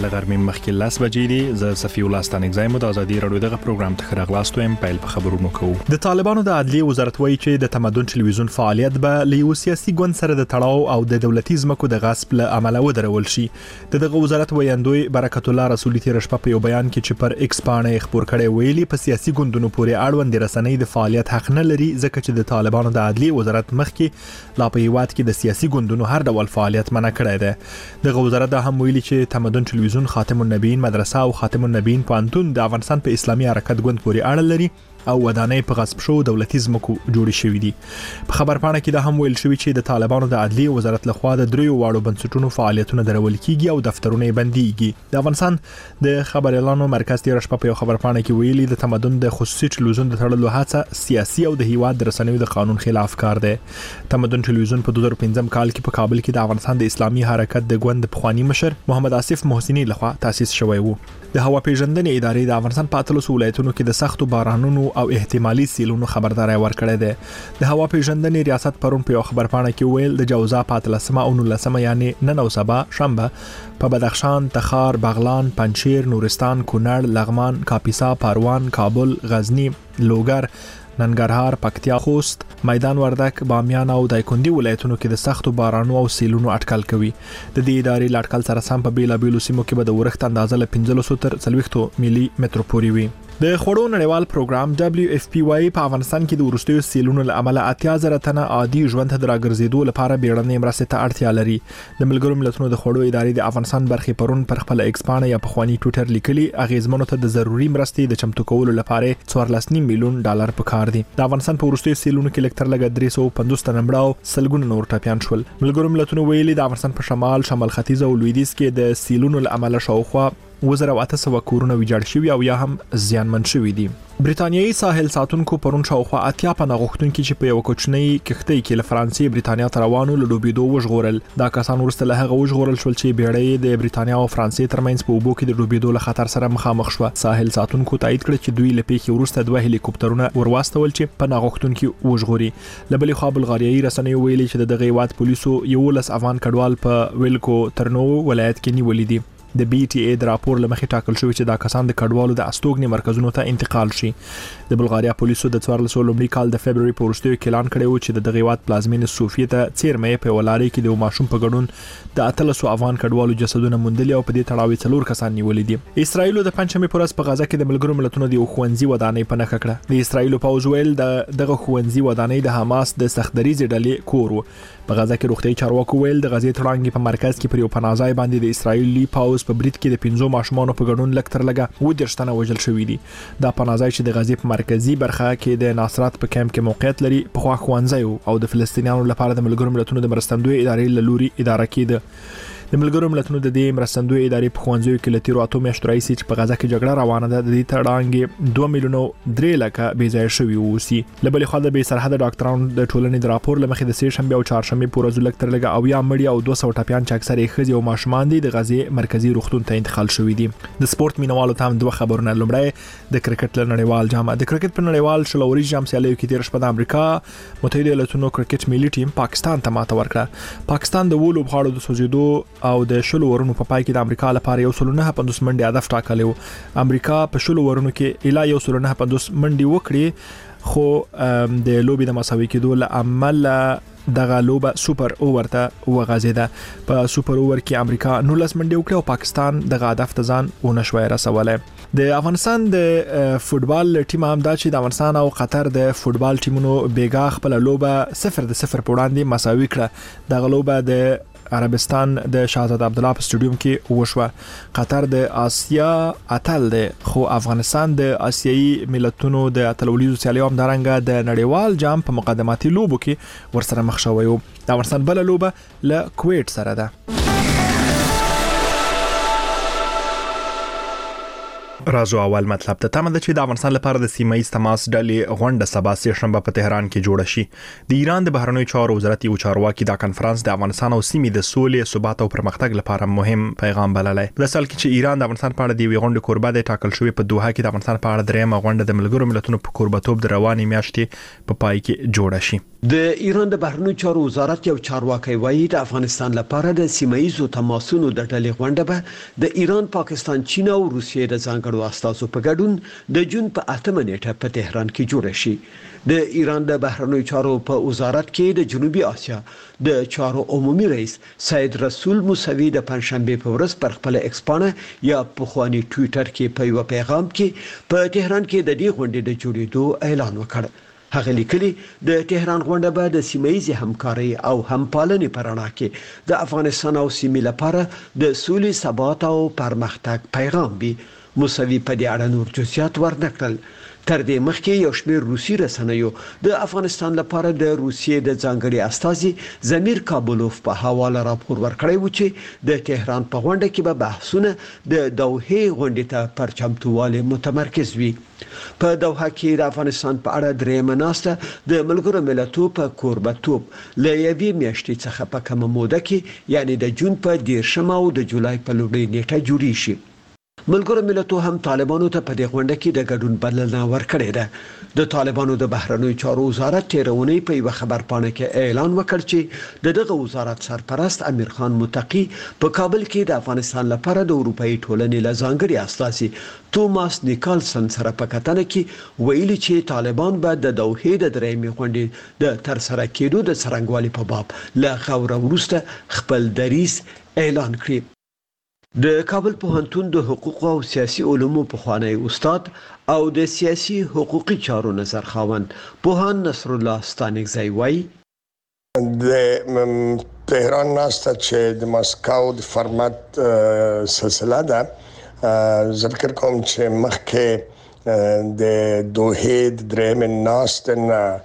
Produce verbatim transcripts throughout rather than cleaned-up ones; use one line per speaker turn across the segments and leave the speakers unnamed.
له غرمې مخکې لس بجې دي. زه صفي الله ستانکزی مو د ازادي رادیو دغه پروګرام ته راغلاستو ام پیل په خبرونو کوو. د طالبانو د عدلیه وزارت وایي چې د تمدن ټلویزیون فعالیت به له یو سیاسي ګوند سره د تړاو او د دولتي ځمکو د غصب له امله ودرول شي. دغه وزارت ویاندوی برکت الله رسولي تیر شپه په یو بیان کې چې پر ایکس باندې خبر کړي ویلي په سیاسي ګوندونو پورې اړوند رسنۍ د فعالیت حق نه لري ځکه چې د طالبانو د عدلیه وزارت مخکې لا په هیواد کې د سیاسي ګوندونو هر ډول فعالیت منع کړی دی. دغه وزارت دا هم ویلي چې تمدن ټلویزیون، خاتم النبیین مدرسه او خاتم النبیین پوهنتون د افغانستان په اسلامي حرکت ګوند پورې اړه لري او ودانۍ په غصب شو دولتي ځمکو جوړې شوې دي. په خبرپاڼه کې دا هم ویل شوی چې د طالبانو د عدلیه وزارت لخوا د دریو واړو بنسټونو فعالیتونه درول کیږي او دفترونه بنديږي. د افغانستان د خبر اعلانو مرکز تیر شپه په خبرپاڼه کې ویلي د تمدن د خصوصي ټلویزیون د تړلو هڅه سیاسي او د هیواد د رسنیو د قانون خلاف کار دی. تمدن ټلویزیون په دوه زره پنځم کال کې په کابل کې د افغانستان د اسلامي حرکت د ګوند پخوانی مشر محمد آصف محسنی لخوا تاسیس شوی و. د هوا پیژندنې ادارې د افغانستان په اتلس ولایتونو کې د سختو بارانونو او احتمالي سیلونو خبرداري ورکړې ده. د هوا پیژندنې ریاست پرون په خبرپاڼه کې ویل د جوزا په اتلسمه او نولسمه یعنی نن او سبا شنبه په بدخشان، تخار، بغلان، پنجشیر، نورستان، کونړ، لغمان، کاپیسا، پروان، کابل، غزنی، لوګر، ننګرهار، پکتیا، خوست، میدان وردک، بامیان او دایکندي ولایتونو کې د سختو بارانونو او سیلونو اټکل کوي. د دې ادارې لاټکل سره سم په بیلا بیلو سیمو کې به د ورښت اندازه له پنځه سوه تر څلوېښت ملي متر پورې وي. د خوړو نړیوال پروګرام دبليو اف پی وايي په افغانستان کې د ورستیو سیلونو له امله اتیا زره تنه عادي ژوند ته راګرځېدو لپاره بیړنۍ مرستې ته اړتیا لري. د ملګرو ملتونو د خوړو ادارې د افغانستان برخې پرون پر خپل ایکس باندې یا په خواني ټوئیټر لیکلي اغیزمنو ته د ضروري مرستې د چمتو کولو لپاره څوارلس میلیون ډالر پکار دي. د افغانستان په ورستیو سیلونو کې لکټر لګ درې سوه پنځوس تنه مړه سلګونه نور ټپيان شول. ملګرو ملتونو ویلي د افغانستان په شمال، شمال ختیځ او لویدیځ کې د سیلونو له امله شاوخوا وزره واته سو کورونه ویجاړ شوی او یا هم زیانمن شوی دي. برتانیایی ساحل ساتونکو پرون شاوخوا اتیا پناه غوښتونکو چې په یو کوچنۍ کښتۍ کې له فرانسې برتانیا ته روانو له ډوبېدو وژغورل. دا کسان ورسته له هغه وژغورل شول چې بیړۍ د برتانیا او فرانسې ترمنځ په اوبو کې د ډوبېدو له خطر سره مخامخ شو. ساحل ساتونکو تایید کړ چې دوی له پیښې وروسته دوه هلیکوپټرونه ورواستول چې پناه غوښتونکو وژغوري. له بلې خوا بلغاریایي رسنیو ویلي چې دغه هیواد پولیسو یولس افغان کډوال په ویلکو ترنو ولایت کې نیولې دي. د بي ټي اي د راپور لمخې ټاکل شوی چې دا کسان د کډوالو د استوګنې مرکزونو ته انتقال شي. د بلغاریا پولیسو د څوارلس لومړي کال د فبرवरी په وروستیو کې اعلان کړی و چې د دغه هیواد پلازمینې صوفیه ته څیرمې په ولاري کې د ماشوم په ګډون د اتلس افغان کډوالو جسدونه موندلي او په دې تړاو څلور کسان نیولې دي. اسرایل د پنځمې پر ورځ په غزا کې د ملګرو ملتونو د خوندزي ودانۍ په نخښه کړه. د اسرایل پوځ ویل د دغه خوندزي ودانۍ د حماس د سختدریزې ډلې کور و. په غزا کې روغتي چارواکو ویل د غزې تړانګې په مرکز کې پر یو پناهځای باندې د اسرایلی پوځ په برید کې د پنځو ماشومان په ګډون لکتر لګه و درشتنه وژل شوې دي. دا پناهځای چې د غزې په مرکزی برخه کې د ناصرات په کمپ کې موقعیت لري په خوا خوانځي او د فلسطینیانو لپاره د ملګرو ملتونو د مرستندوی ادارې له لوري اداره کېده. د ملګرو ملتونو د دې مرستندوی ادارې په خوانځي کې لتیرو اته میاشتو راځي چې په غزا کې جګړه روانه ده. د دې تړانګې دوه میلیونه درې لکه بې ځای شوي ووسی. له بلې خوا د بې سرحده ډاکټرانو د ټولنې د راپور لمخې د سې شنبه او چهارشنبه په ورځو لکتر لګه او یا مړي او دوه سوه ټپيان چې اکثر یې ښځې او ماشومان دي د غزې مرکزی روغتون ته انتقال شوي دي. د سپورت مینوالو ته هم دوه خبرونه. لومړی د کرکټ نړیوال جام. د کرکټ په نړیوال شلوري جام سیالیو کې تیر شپه د امریکا متحده ایالاتونو کرکټ ملي ټیم پاکستان ته ماته ورکړه. پاکستان د وولو بغاړو د سوځیدو او د شلو ورونو په پای کې د امریکا لپاره یو سل نه پنځوس منډي هدف ټاکلی و. امریکا په شلو ورونو کې اله یو سل نه پنځوس منډي وکړي خو د لوبي د مساوي کېدو له امله دغه لوبه سوپر اوور ته وغځیده. په سوپر اوور کې امریکا نولس منډي وکړه او پاکستان دغه هدف ته ځان ونشوي رسوله. د افغانستان د فوتبال ټیم هم دا چې د افغانستان او قطر د فوتبال ټیمونو بیګا خپل لوبه صفر د صفر په وړاندې مساوي کړه. دغه لوبه د عربستان د شاهزاده عبدالله په سټیډیوم کې وشوه. قطر د آسیا اتل دی خو افغانستان د آسیایي ملتونو د اتلولیزو سیالیو هم دارنګه د نړیوال جام په مقدماتي لوبو کې ورسره مخ شوی و. د افغانستان بل لوبه له کویت سره ده. راځو اول مطلب ته تمه ده چې د افغانستان لپاره د سیمه ایز تماس ډلې غونډه سبا سه شنبه په تهران کې جوړه شي. د ایران د بهرنیو چارو وزارت یو چارواکي دا کانفرنس د افغانستان او سیمې د سولې، ثبات او پرمختګ لپاره مهم پیغام بللی. د سال کې چې ایران د افغانستان په اړه د غونډې کوربه دی ټاکل شوی، په دوحه کې د افغانستان په اړه درېمه غونډه د ملګرو ملتونو په کوربتوب د رواني میاشتې په پای کې جوړه شي.
د ایران د بهرنیو چارو وزارت یو چارواکي وایي د افغانستان لپاره د سیمه ایزو تماسونو د ډلې غونډه به د ایران، پاکستان، چین او روسیې د ځانګړو استازو په ګډون د جون په اتمه نیټه په تهران کې جوړ شي. د ایران د بهرنیو چارو په وزارت کې د جنوبي اسیا د چارو عمومي رئیس سید رسول موسوي د پنځشنبه په ورځ پر خپل ایکس پاڼه یا پخوانی ټوئیټر کې په یو پیغام کې په تهران کې د دې غونډې د جوړېدو اعلان وکړ. هغه لیکلي د تهران غونډه به د سیمه‌ایزي همکاري او همپالنې په رڼا کې د افغانستان او سیمې لپاره د سولې، ثبات او پرمختګ پیغام وي. موسوي په دې اړه نور جزئیات ورنکړل. تر دې مخکې یو شمېر روسي رسنیو د افغانستان لپاره د روسیې د ځانګړي استازي زمیر کابلوف په حواله راپور ورکړی و چې د تهران په غونډه کې به بحثونه د دوحې غونډې ته پر چمتووالي متمرکز وي. په دوحه کې د افغانستان په اړه درېمه ناسته د ملګرو ملتونو په کوربتوب له یوې میاشتې څخه په کومه موده کې یعنی د جون په دیرشمه او د جولای په لومړۍ نیټه جوړی شي. ملګرو ملتونو هم طالبانو ته په دې غونډه کې د ګډون بلنه ورکړې ده. د طالبانو د بهرنیو چارو وزارت تیرونی په یو خبرپاڼه کې اعلان وکړ چې د دغه وزارت سرپرست امیر خان متقی په کابل کې د افغانستان لپاره د اروپאי ټولنې له ځانګړي استازي توماس نیکلسن سره په کتنه کې ویلي چې طالبان به د دوحې د درېمې غونډې د ترسره کېدو د څرنګوالي په باب له غوره وروسته خپل دریځ اعلان کړي. د کابل پوهنتون د حقوق او سیاسي علومو پخوانی استاد او د سیاسي حقوقي چارو نظر خاوند پوهان نصر الله ستانکزی وایي
د تهران ناسته چې د مسکو د فرمت سلسله ده. ذکر کوم چې مخکې د دوحې د درېمې ناسته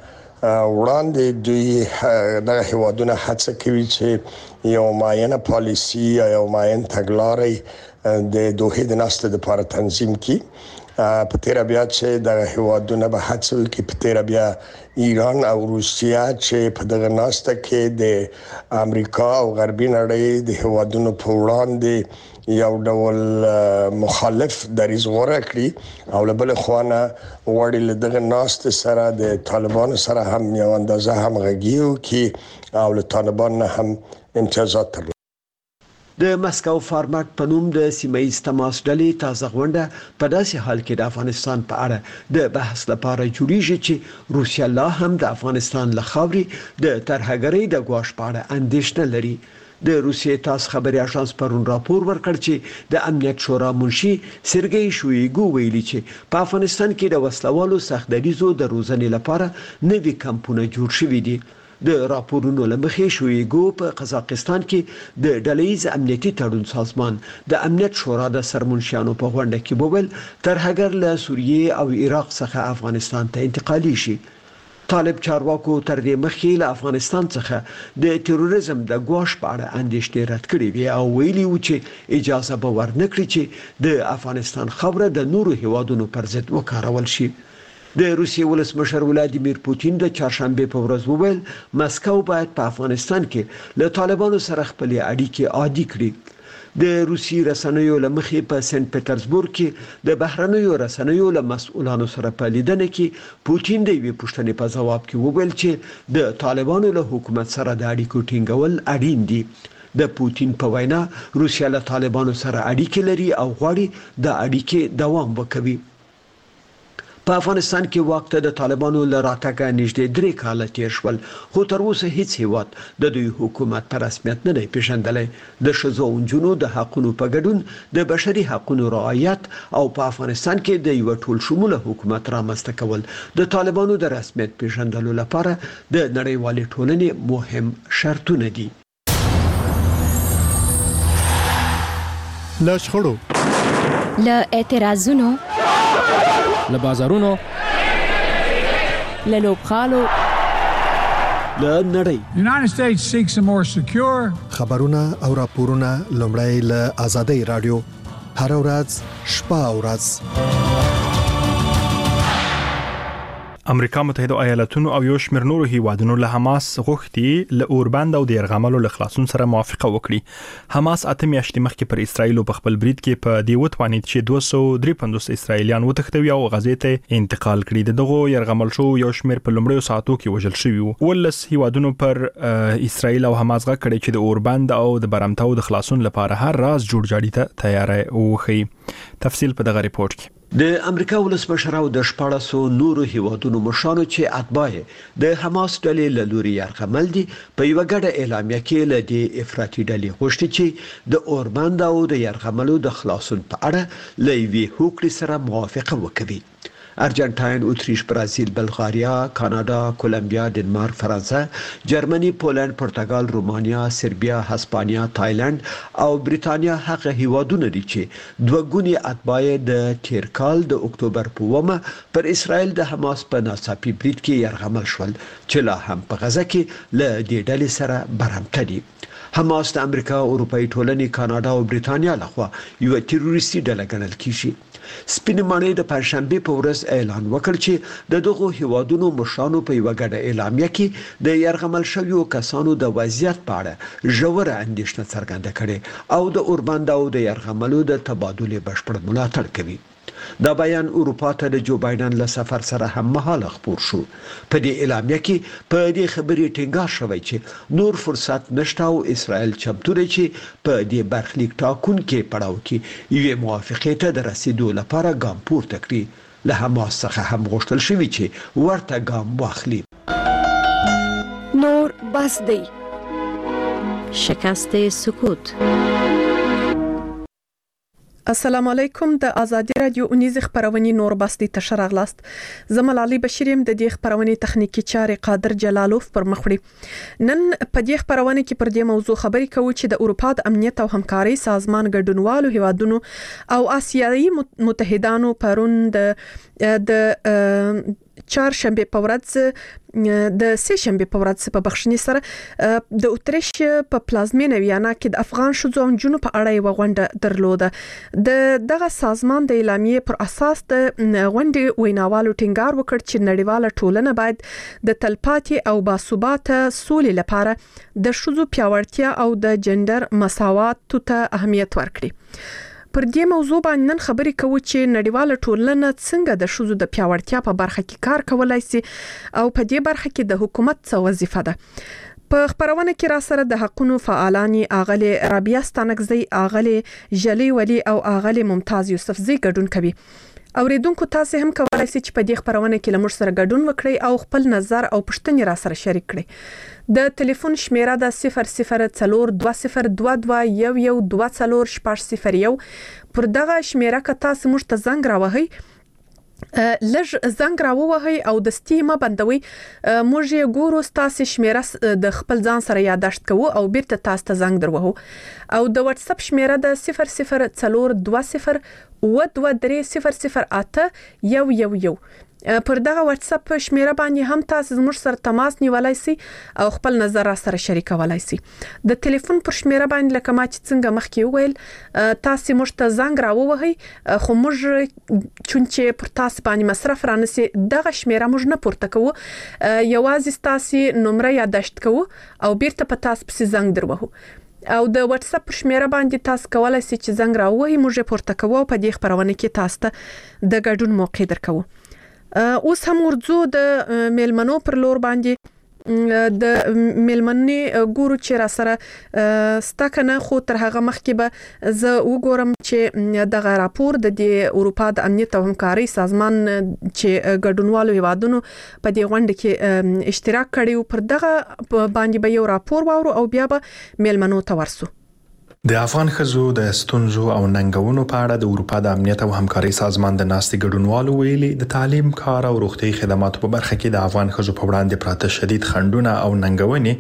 وړاندې دوی دغه هیوادونه هڅه کوي چې یو معینه پالیسی یا یو معین تګلارې د دوحې د ناسته لپاره تنظیم کړي. په تیر بیا چې دغه هیوادونه به هڅه وکړي، په تیر بیا ایران او روسیا چې په دغه ناسته کې د امریکا او غربي نړۍ د هیوادونو په وړاندې یو ډول مخالف دریځ غوره کړی او له بل خوانه وړي له دغه ناسته سره د طالبانو سره هم یو اندازه همغږي وکړي او له طالبان نه هم امتیازات ترلاسه.
د مسکو فارمټ په نوم د سیمه‌ایز تماس ډلې تازه غونډه په داسې حال کې د افغانستان په اړه د بحث لپاره جوړیږي چې روسیا لا هم د افغانستان له خاورې د ترهګرۍ د ګواښ په اړه اندېښنه لري. د روسیې تاس خبري اژانس پرون راپور ورکړ چې د امنیت شورا منشي سرګئی شویګو ویلي چې په افغانستان کې د وسلوالو سختدریزو د روزنې لپاره نوي کمپونه جوړ شوي دي. د راپورونو لمخې شویګو په قزاقستان کې د ډلهیز امنیتي تړون سازمان د امنیت شورا د سرمنشیانو په غونډه کې بوبل ترهګر له سوریې او عراق څخه افغانستان ته انتقالي شي. طالب چارواکو تر دې مخکې له افغانستان څخه د تروریزم د ګواښ په اړه اندېښنې رد کړې وي او ویلي و چې اجازه به ورنکړي چې د افغانستان خاوره د نورو هیوادونو پر ضد وکارول شي. د روسیې ولسمشر ولادیمیر پوتین د چهارشنبه په ورځ وویل مسکو باید په افغانستان کې له طالبانو سره خپل اړیکې عادي کړي. د روسي رسنیو لمخې په سنت پټرزبورګ کې د بهرنیو رسنیو له مسؤلانو سره په لیدنه کې پوتین د یوې پوښتنې په ځواب کې وویل چې د طالبانو له حکومت سره د اړیکو ټینګول اړین دي. د پوتین په وینا روسیا له طالبانو سره اړیکې لري او غواړي د اړیکې دوام وکړي. په افغانستان کې واک ته د طالبانو له راتګه نږدې درې کاله تیر شول، خو تر اوسه هیڅ هیواد د دوی حکومت په رسمیت نه دی پیژندلی. د ښځو او نجونو د حقونو په ګډون د بشري حقونو رعایت او په افغانستان کې د یو ټول شموله حکومت رامنځته کول د طالبانو د رسمیت پیژندلو لپاره د نړیوالې ټولنې مهم شرطونه دي.
له شخړو،
له اعتراضونو،
له بازارونو،
له لوبخالو،
له نړۍ.
The United States seeks a more secure
خبرونه او راپورونه لومړی له آزادۍ رادیو
هر ورځ شپه او ورځ.
امریکا متحده ایالاتونو او یو شمېر نورو هیوادونو له حماس غوښتي له اوربند او د يرغملو له خلاصون سره موافقه وکړي. حماس اته میاشتې مخکې پر اسرایل په خپل برید کې په دی وتوانید چې دوه سوه درې پنځوس اسرایلیان وتښتوي او غزې ته انتقال کړي. دغه يرغمل شو یو شمېر په لومړیو ساعتو کې وژل شوی وو. ولس هیوادونو پر اسرایل او حماس غږ کړی چې د اوربند او د برمتاو د خلاصون لپاره هر راز جوړ جاړي ته تیار وخی. تفصیل په دغه ریپورت کې.
د امریکا ولسمشر او د شپاړسو نورو هیوادونو مشرانو چې اتباع د حماس ډلې له لوري يرغمل دي په یو غړ اعلامیه کې له دې افراطي ډلې غوښتي چې د اوربند او د يرغملو د خلاصون په اړه له وی هوکړې سره موافقه وکړي. ارجنټاین، اتریش، برازیل، بلغاریا، کاناډا، کولمبیا، ډنمارک، فرانسه، جرمني، پولند، پرتګال، رومانیا، سربیا، هسپانیا، تایلند او بریتانیا هغه هیوادونه دي چې دوه ګونی اتباع د تیر کال د اکتوبر په ومه پر اسرائیل د حماس په ناڅاپي برید کې يرغمل شول چې لا هم په غزه کې له دې ډلې سره برمته دي. حماس د امریکا، اروپאי ټولنې، کاناډا او بریتانیا لخوا یو تروریستي ډله ګڼل کیږي. سپینې ماڼۍ د پنځشنبه په ورځ اعلان وکړ چې د دغه هیوادونو مشرانو په یو غړ اعلامیه کې د يرغمل شویو کسانو د وضعیت په اړه ژوره اندېښنه څرګنده کړې او د اوربند او د يرغملو د تبادلې بشپړ ملاتړ کوي. دا بیان اروپا ته د جو بایدن له سفر سره هم مهاله خبر شو. په دې اعلامیه کې په دې خبرې ټینګار شوی چې نور فرصت نشته او اسرائیل چمتو دی چې په دې برخلیک ټاکونکي پړاو کې یو موافقه ته د رسیدو لپاره ګام پورته کړي. له حماس څخه هم غوښتل شوی چې ورته ګام واخلي.
نور بس دی. شکست سکوت.
السلام علیکم. د ازادي رادیو اونیز خبرونه نور باسي تشر اغلاست. زمل علي بشیریم د دې خبرونه تخنیکی چاري قادر جلالوف پر مخړي. نن په دې خبرونه کې پر دې موضوع خبرې کوو چې د اروپا د امنیت او همکاري سازمان ګډونوالو هیوادونو او آسیایي متحدانو پرون د د چهارشنبه په ورځ د سه شنبه په ورځ په بخښنی سره د اتریش په پلازمینه ویانا کې د افغان شوزو جنو په اړه یو غونډه درلوده. د دغه سازمان د اعلامیې پر اساس د غونډې ویناوالو ټینګار وکړ چې نړیواله ټولنه باید د تلپاتې او باثباته سولې لپاره د شوزو پیاوړتیا او د جندر مساوات ته اهمیت ورکړي. پر دې موضوع باندې نن خبرې کوو چې نړیواله ټولنه څنګه د شوزو د پیاوړتیا په برخه کې کار کولای شي او په دې برخه کې د حکومت څه وظیفه ده. په خبرونه کې را سره د حقونو فعالانی اغلی رابعه ستانکزی، اغلی جلی ولی او اغلی ممتاز یوسفزی ګډون کوي. اوریدونکو تاسو هم کولای شئ چې په دې خبرونه کې لمر سره ګډون وکړئ او خپل نظر او پوښتنې را سره شریک کړئ. د ټلیفون شمیره د صفر صفر څلور دوه صفر دوه دوه یو یو دوه څلور شپږ صفر یو. پر دغه شمیره که تاسو موږ ته زنګ راوهئ لږ زنګ راووهئ او د سټیما بندوي. موږ یې ګورو تاسو شمیره د خپل ځان سره یاداشت کوو او بیرته تاسو ته زنګ دروهو. او د واتس اپ شمیره د صفر صفر څلور دوه صفر و دوه درې صفر صفر اته یو یو یو. پر دغه واتس اپ شمیره باندې هم تاسو زموږ سره تماس نیولای شئ او خپل نظر را سره شریکولای شئ. د ټلیفون پر شمیره باندې لکه ما چې څنګه مخکې وویل تاسو موږ ته زنګ راووهئ خو موږ چونچې پر تاسو باندې مصرف رانسي دغه شمیره موږ نه پورته کوو. یوازې تاسو نمبر یاداشت کوو او بیرته په تاسو پسې زنګ دروهو. او د واتس اپ شمیره باندې تاسو کولای شئ چې زنګ راووهئ موږ پورته کوو او په دې خبرونه کې تاسو ته د ګډون موقع درکوو. اوس هم ورځو د میلمنو پر لور باندې د میلمنې ګورو چې را سره ستکنه خو تر هغه مخکې به زه وګورم چې دغه راپور د اروپا د امنیت او همکاري سازمان چې ګډونوالو هیوادونو په دې غونډه کې اشتراک کړی پر دغه باندې به یو راپور واورو او بیا به میلمنو ته ورسو.
د افغان ښځو د ستونزو او ننګونو په اړه د اروپا د امنیت او همکاري سازمان د ناستې ګډونوالو ویلي د تعلیم، کار او روغتي خدماتو په برخه کې د افغان ښځو په وړاندې پراته شدید خنډونه او ننګونې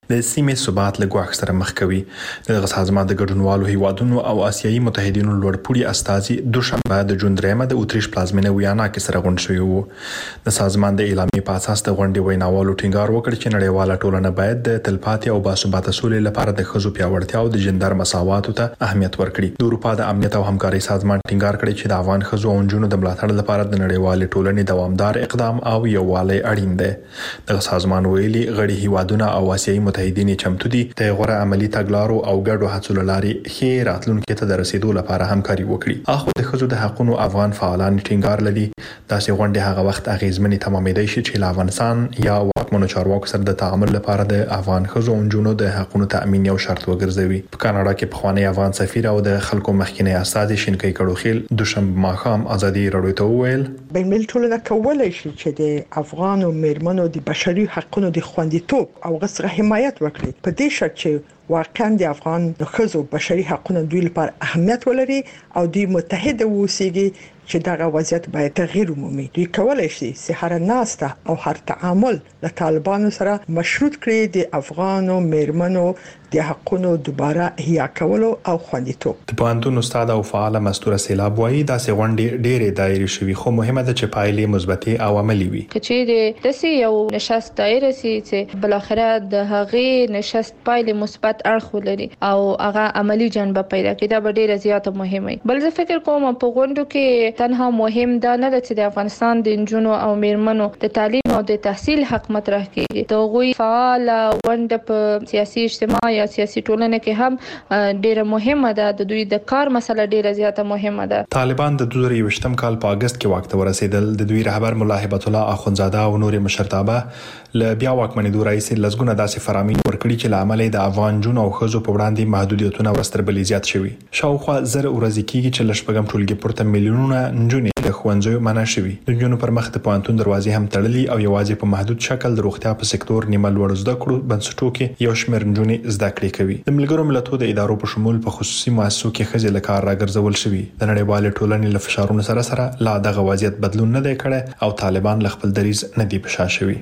د سیمې ثبات له ګواښ سره مخ کوي. دغه سازمان د ګډونوالو هیوادونو او آسیایي متحدینو لوړپوړي استازي دوشنبه د جون درېمه د اتریش پلازمینه ویانا کې سره غونډ شوي وو. د سازمان د اعلامیې په اساس د غونډې ویناوالو ټینګار وکړ چې نړیواله ټولنه باید د تلپاتې او باثباته سولې لپاره د ښځو پیاوړتیا او د جندر مساواتو ته اهمیت ورکړي. د اروپا د امنیت او همکارۍ سازمان ټینګار کړی چې د افغان ښځو او نجونو د ملاتړ لپاره د نړیوالې ټولنې دوامدار اقدام او یووالی اړین دی. دغه سازمان ویلي غړي هیوادونه او آسیایي متحدین چمتو دي د غوره عملی تګلارو او ګډو هڅو لارې ښې راتلونکي ته د رسیدو لپاره همکاري وکړي. اخو د ښځو د حقوقو افغان فعالان ټینګار لري داسې غونډې هغه وخت اغیزمنې تمامېدای شي چې افغانستان یا واکمنو چارواکو سره د تعامل لپاره د افغان ښځو او نجونو د حقوقو تأمین یو شرط وګرځوي. په کاناډا کې پخوانی افغان سفیر او د خلکو مخکینی استازي شینکي کړوخیل دوشنبه ماښام ازادي راډیو ته وویل
بین المللي ټولنه کولای شي چې د افغان او میرمنو د بشري حقوقو د خوندیتوب او غوښتنې حمایت وکړي په دې شرط چې واقعا د افغان د ښځو بشري حقوقو دوی لپاره اهمیت ولري او دوی متحد اوسېږي چې دغه وضعیت باید تغییر ومومي. دوی کولای شي چې هر ناسته او هر تعامل له طالبانو سره مشروط کړي د افغانو میرمنو د حقوقو دوباره احیا کولو او خوندیتوب.
د پوهنتون استاد او فعال مستوره سیلاب وایي داسې غونډې ډېرې دایرې شوي خو مهمه ده چې پایلې مثبتې او عملي وي.
کچېره داسې یو نشست دایره سي چې بل اخره د هغې نشست پایلې مثبت اړخ ولري او هغه عملی جنبه پیدا کړي دا ډېره زیاته مهمه. بل زه فکر کوم په غونډو کې تنها مهم دا نه ده چې د افغانستان د نجونو او میرمنو د تعلیم او د تحصیل حق مطرح کیږي. د غوي فعال غونډه په سیاسي اجتماع یا سیاسي ټولنه کې هم ډیره مهمه ده. د دوی د کار مسله ډیره زیاته مهمه ده.
طالبان د دوه زره یوویشتم کال په اگست کې واک ته ورسېدل. د دوی رهبر ملا هبت الله اخونزاده او نور مشرتابه ل بیا واکمنېدو راځي لزګونه داسې فرامین ورکړي چې لامل د افغان جون او خزو په وړاندې محدودیتونه ورستربلې زیات شوي. شاوخوا زر ورځې کېږي چې لشپږم ټولګي پورته میلیونونه نجونې د ښوونځیو منع شوي. د نجونو پر مخ د پوهنتون دروازې هم تړلي او یوازې په محدود شکل د روغتیا په سکتور نیمه لوړ زده کړو بنسټو کې یو شمېر نجونې زده کړې کوي. د ملګرو ملتونو د ادارو په شمول په خصوصي مؤسسو کې ښځې له کار راګرځول شوي. د نړیوالې ټولنې له فشارونو سره سره لا دغه وضعیت بدلون نه دی کړی او طالبان له خپل دریځ نه دی په شا شوي.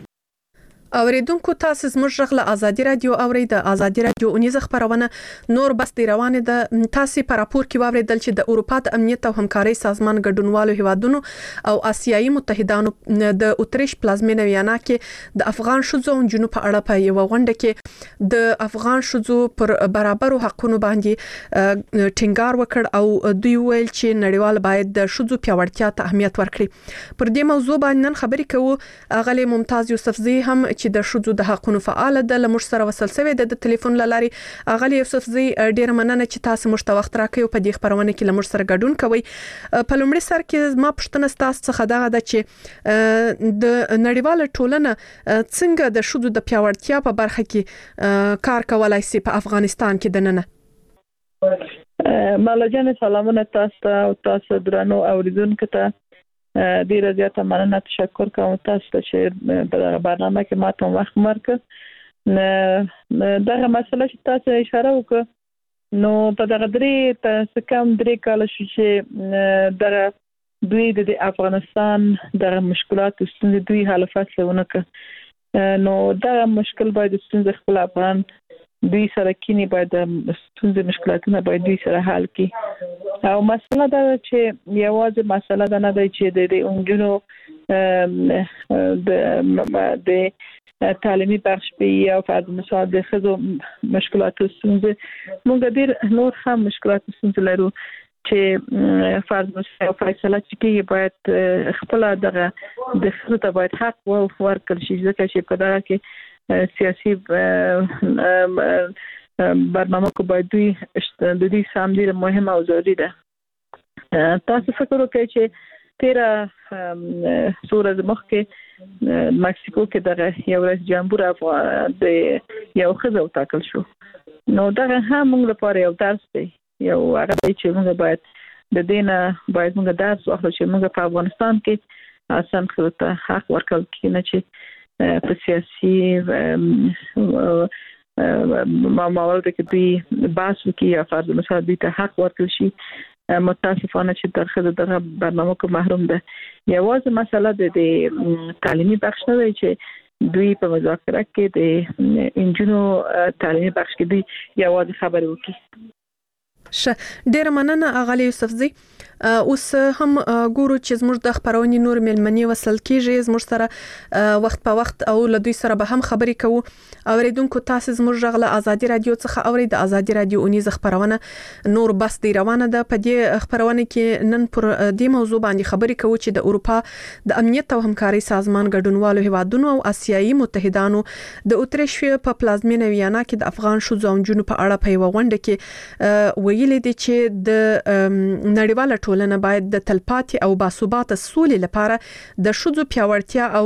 اوریدونکو تاسو زموږ غږ له ازادي رادیو اوري د ازادي رادیو اونیزه خبرونه نور بس دی روانه ده. تاسو په راپور کې واوریدل چې د اروپا د امنیت او همکارۍ سازمان ګډونوالو هیوادونو او آسیایي متحدانو د اتریش پلازمینه ویانا کې د افغان شوزو او جنوب په اړه په یو غونډه کې د افغان شوزو پر برابرو حقوقو باندې ټینګار وکړ او دوی ویل چې نړیوال باید د شوزو پیاوړتیا ته اهمیت ورکړي. پر دې موضوع باندې نن خبرې کوو. اغلی ممتاز یوسفزی هم چې د شوزو د حقوقو فعال ده لمر سره وصل شوی د ټلیفون لاري. اغلی یوسفزی ډیر مننه چې تاسو مشته وخت راکې په دې خبرونه کې لمر سره ګډون کوي. په لومړي سر کې ما پښتنه تاسو څخه دا ده چې د نړیوال ټولنه څنګه د شوزو د پیاوړتیا په برخه کې کار کولای شي په افغانستان کې دننه.
مالجان سلامونه تاسو او تاسو درنو اوریدونکو ته ډیره زیاته مننه تشکر کوم تاسو ته چې په برنامه کې ماته وخت ورکړ. دغه مسله چې تاسو اشاره وکړه نو په دغه درې تاسو کوم درې کال شو چې دغه دوی د افغانستان دغه مشکلات ستونزې دوی حل فصلونه ک نو دغه مشکل باید ستونزې خپل افغان دوی سره کینی باید ستونزې مشکلاتونه باید دوی سره حل کړي او مسله دا چې یوازې مسله دا نه دی چې د اونجونو د د تعلیمي بخش په او فرد مساعد د خزو مشکلات ستونزې موږ ډیر نور هم مشکلات ستونزې لرو چې فرد مساعد فیصله چې باید خپل دغه د خزو ته باید حق ورکړل شي ځکه چې په دغه کې سیاسي برنامه کو باید دوی د دې سم ډیره مهمه او ضروري ده. تاسو فکر وکړئ چې تیرا سورز مخکې مکسیکو کې دغه یو رئیس جمهور د یو خزو ټاکل شو. نو دغه هم موږ لپاره یو درس دی یو هغه چې موږ باید د دینه باید موږ درس واخلو چې موږ په افغانستان کې اسان خزو ته حق ورکړل کینه چې په سیاسي موارد کې دوی بحث وکړي یا فرض مثال دوی ته حق ورکړل شي. متاسفانه چې درخه دغه برنامه کو محروم ده. یوازې مسله د تعلیمي بخش نه دی چې دوی په مذاکره کې د انجینو تعلیمي بخش کې دوی یوازې خبرې وکړي.
ش ډیر مننه اغلی یوسفزی. اوس هم ګورو چې زموږ د خبرونې نور ملمنې وصل کیږي، زموږ سره وخت په وخت او له دوی سره به هم خبرې کوو. اوریدونکو تاسو زموږ غږ له ازادي رادیو څخه اوري. د ازادي رادیو اونیز خبرونه نور بس دی روانه ده. په دې خبرونه کې نن پر دې موضوع باندې خبرې کوو چې د اروپا د امنیت او همکاري سازمان ګډونوالو هیوادونو او آسیایي متحدانو د اتریش په پلازمینه ویانا کې د افغان شوزو او جنونو په اړه په یو غونډه کې ویلي دي چې د نړیواله ټولنه باید د تلپاتې او باثباته سولې لپاره د ښځو پیاوړتیا او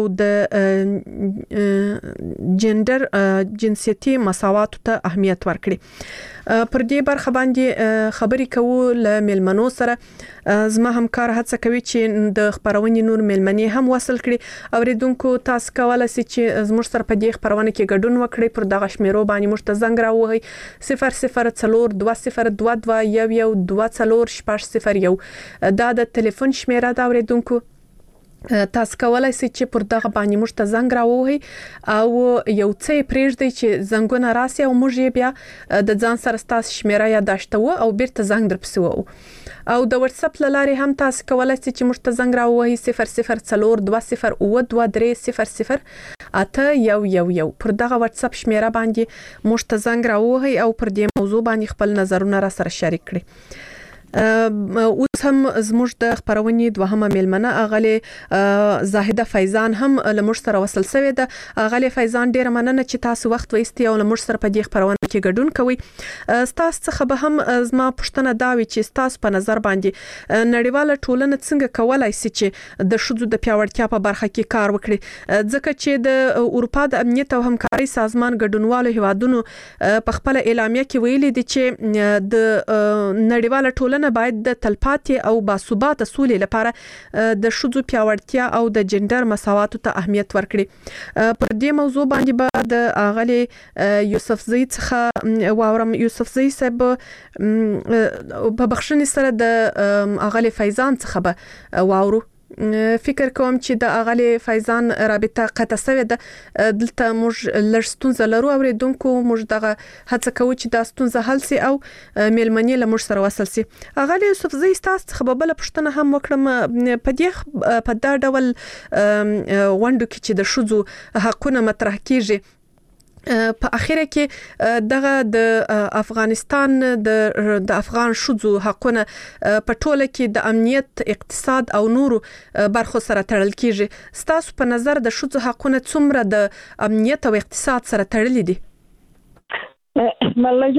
د جندر جنسيتي مساوات ته اهمیت ورکړي. پر دې برخه باندې خبرې کوو له ملمنو سره. زما همکار هڅه کوي چې د خبرونې نور ملمنې هم وصل کړي. اوریدونکو تاسو کولای شئ چې زموږ سره په دې خبرونه کې ګډون وکړئ. پر دغه شمیرو باندې موږ ته زنګ راوهئ صفر صفر څلور دوه صفر دوه دوه یو یو دوه څلور شپږ صفر یو. دا د ټلیفون شمیره دا اوریدونکو تاسو کولای شئ چې پر دغه باندې موږ ته زنګ راوهئ او یو څه پرېږدئ چې زنګونه راسي او موږ یې بیا د ځان سره ستاسو شمیره یاداشتو او بیرته زنګ درپسې وو. او د واتس اپ لارې هم تاسو کولای شئ چې موږ ته زنګ راوهئ صفر صفر څلور دوه صفر اوه دوه درې صفر صفر اته یو یو یو. پر دغه واتس اپ شمیره باندې موږ ته زنګ راوهئ او پر دې موضوع باندې خپل نظرونه را سره شریک کړئ. اوس هم زموږ د خبرونې دوهمه ملمنه اغلی زاهده فیضان هم لمر سره وصل شوی ده. اغلی فیضان ډیر مننه چې تاسو وخت وایستي او لمر سره په دې خبرونه کې ګډون کوئ. تاسو څخه به هم زما پوښتنه دا وي چې تاسو په نظر باندې نړیواله ټولنه څنګه کولای شي چې د ښځو د پیاوړتیا په برخه کې کار وکړي، ځکه چې د اروپا د امنیت او همکاري سازمان ګډونوالو هیوادونو په خپل اعلامیه کې ویلي دي چې د نړیواله ټولنه باید د تلپاتې او باثباته سولې لپاره د ښځو پیاوړتیا او د جندر مساواتو ته اهمیت ورکړي. پر دې موضوع باندې به د اغلی یوسفزی څخه واورم. یوسفزی صاحب په بخښنې سره د اغلی فیضان څخه به واورو. فکر کوم چې د اغلی فیضان رابطه قطع شوې ده. دلته موږ لږ ستونزه لرو. اوریدونکو موږ دغه هڅه کوو چې دا ستونزه حل شي او مېلمنې له موږ سره وصل شي. اغلی یوسفزی تاسو څخه به بل پوښتنه هم وکړم. په دې په دا ډول غونډو کې چې د ښځو حقونه مطرح کیږي، په اخیره کې دغه د افغانستان د د افغان ښځو حقونه په ټوله کې د امنیت، اقتصاد او نورو برخو سره تړل کیږي. ستاسو په نظر د ښځو حقونه څومره د امنیت او اقتصاد سره تړلي دي؟
مله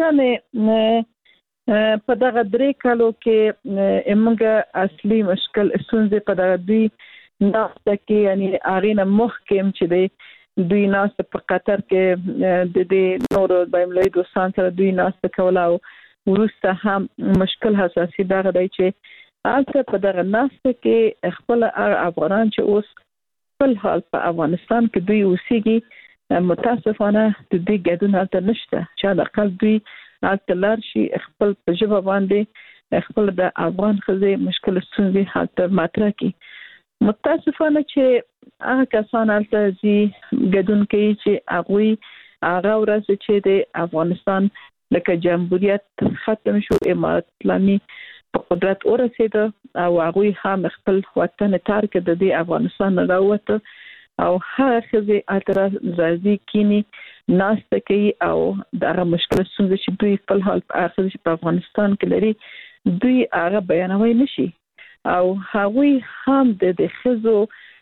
جانې په دغه درې کالو کې موږ اصلي مشکل ستونزې په دغه دوی ناسته کې یعنی اغینه محکم چې دی دوی ناسته په قطر کې د دې نورو بایملوي دوستان سره دوی ناسته کوله او وروسته هم مشکل حساسي دغه دی چې البته په دغه ناسته کې خپل افغانان چې اوس خپل حال په افغانستان کې دوی اوسېږي متاسفانه د دې ګډون هلته نشته چې د اقل دوی هلته لار شي خپل په ژبه باندې خپل د افغان ښځې مشکل ستونزې هلته مطرح کړي. متاسفانه چې هغه کسان هلته ځي ګډون کوي چې هغوی هغه ورځ چې د افغانستان لکه جمهوریت ختم شو، امارت اسلامي په قدرت ورسېده او هغوی هم خپل وطن ترک د دې افغانستان راووته او هغه ښځې هلته راځي کینی ناسته کوي او دغه مشکل ستونزې چې دوی خپل حال په افغانستان کې لري دوی هغه بیانوي نشي او هغوی هم د ښځو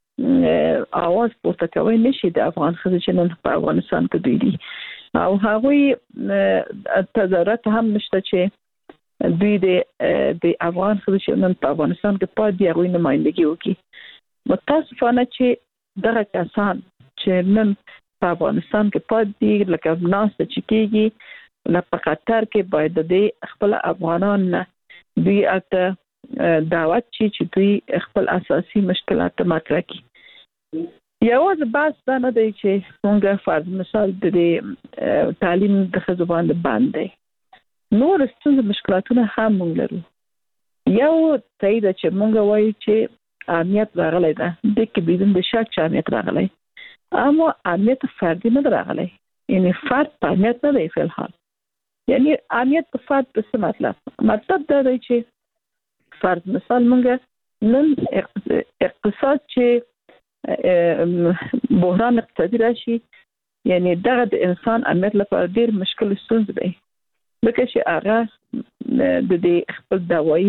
اواز پورته کوي نشي د افغان ښځې چې نن په افغانستان کې دوی دي او هغوی تظاهرات هم نشته چې دوی د د افغان ښځې چې نن په افغانستان کې پاتې دي هغوی نمایندګي وکړي. متاسفانه چې دغه کسان چې نن په افغانستان کې پاتې دي لکه ناسته چې کېږي په قطر کې باید د خپل افغانان دوی هلته دعوت شي چې دوی خپل اساسي مشکلات مطرح کړي. یوازې بس دا نه دی چې څنګه فرض مثال د تعلیم د ښځو باندې بند دی، نور ستونزې مشکلاتونه هم موږ لرو. یو تایید چې موږ وایو چې امنیت راغلی ده د کې بدون د شک چې امنیت راغلی اما امنیت فردی نه راغلی، یعنی فرد په امنیت نه دی فل حال. یعنی امنیت په فرد په څه مطلب مطلب دا دی چې فرد مثال مونږ نن اقتصاد چې بحران اقتصادي راشي، یعنی دغه د انسان امنیت لپاره ډیر مشکل ستونزه دی، لکه چې هغه د دې خپل دوايي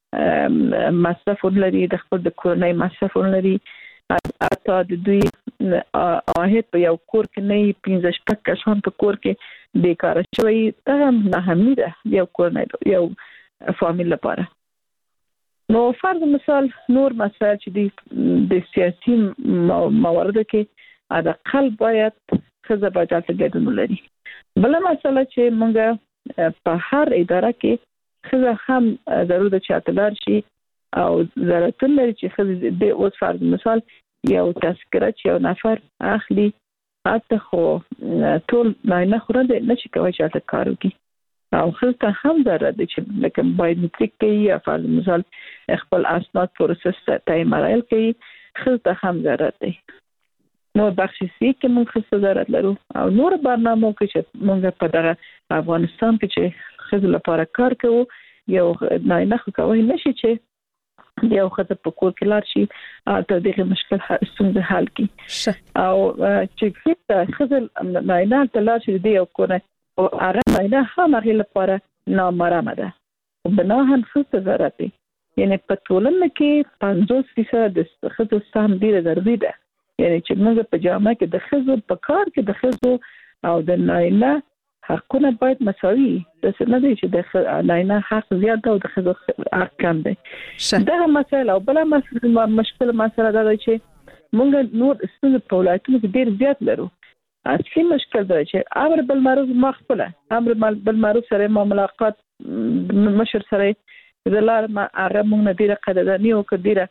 مصرف لري، د خپل د کورنۍ مصرف لري، اته د دوی آهت په یو کور کې نه پنځه شپږ کسان په کور کې بیکاره شوی، دا نه هم ده یو کورنۍ یو فامیل لپاره. نو فرض مثال نور مسائل چې دي د سیاسي موارد کې اقل باید خزه باید ګډون ولري. بل مسله چې موږ په هر اداره کې خزه هم ضروري ده چې اتلار شي او ضرورت لري چې خزه د اوس فرض مثال یو تذکره چې یو نفر اخلي اته خو ټول نه خورا ده نه چې کوي چې کار وکړي او خزه هم ضرورت ده چې لکه بایومټریک کې یا فرض مثال خپل اسناد پروسس ته مراحل کې خزه هم ضرورت ده. نو بخشي کې موږ خصوصا ضرورت لرو او نور برنامه کې چې موږ په دغه افغانستان کې چې خزه لپاره کار کوو یو نه نه کوي نشي چې یو خزه په کور کې لار شي ته دغه مشکل ستونزه حل کړي او چې خزه نه نه ته لار شي دی یو کونه او هغه نه نه هم هغه لپاره نامرامه ده او بناهن خصوصا ضرورت دی. یعنی په ټولنه کې پنځوس فیصد د خزه سهم ډیره ضروري ده، یعنی چې موږ په جامعه کې د خزو په کار کې د خزو او د نارینه حقونه باید مساوي، د څه نه دی چې د نارینه حق زیات او د خزو حق کم دی. دا مسله او بل مسله مشکل مسله دا چې موږ نور ستاسو په ولایتونو کې ډیر زیات لرو. اصلي مشکل دا چې امر بالمعروف مخفله امر بالمعروف سره ما ملاقات مشر سره د لار ما هغه موږ نه ډیره قدرداني او کډیره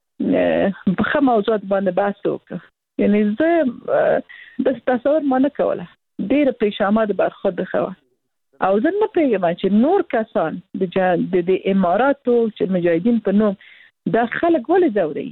په خه موضوعات باندې بحث وکړ. یعنی زه د تصور ما نه کوله ډیره پېښامه برخورد خو او زه نه پیږم چې نور کسان د د اماراتو چې مجاهدین په نوم د خلک ولې زوري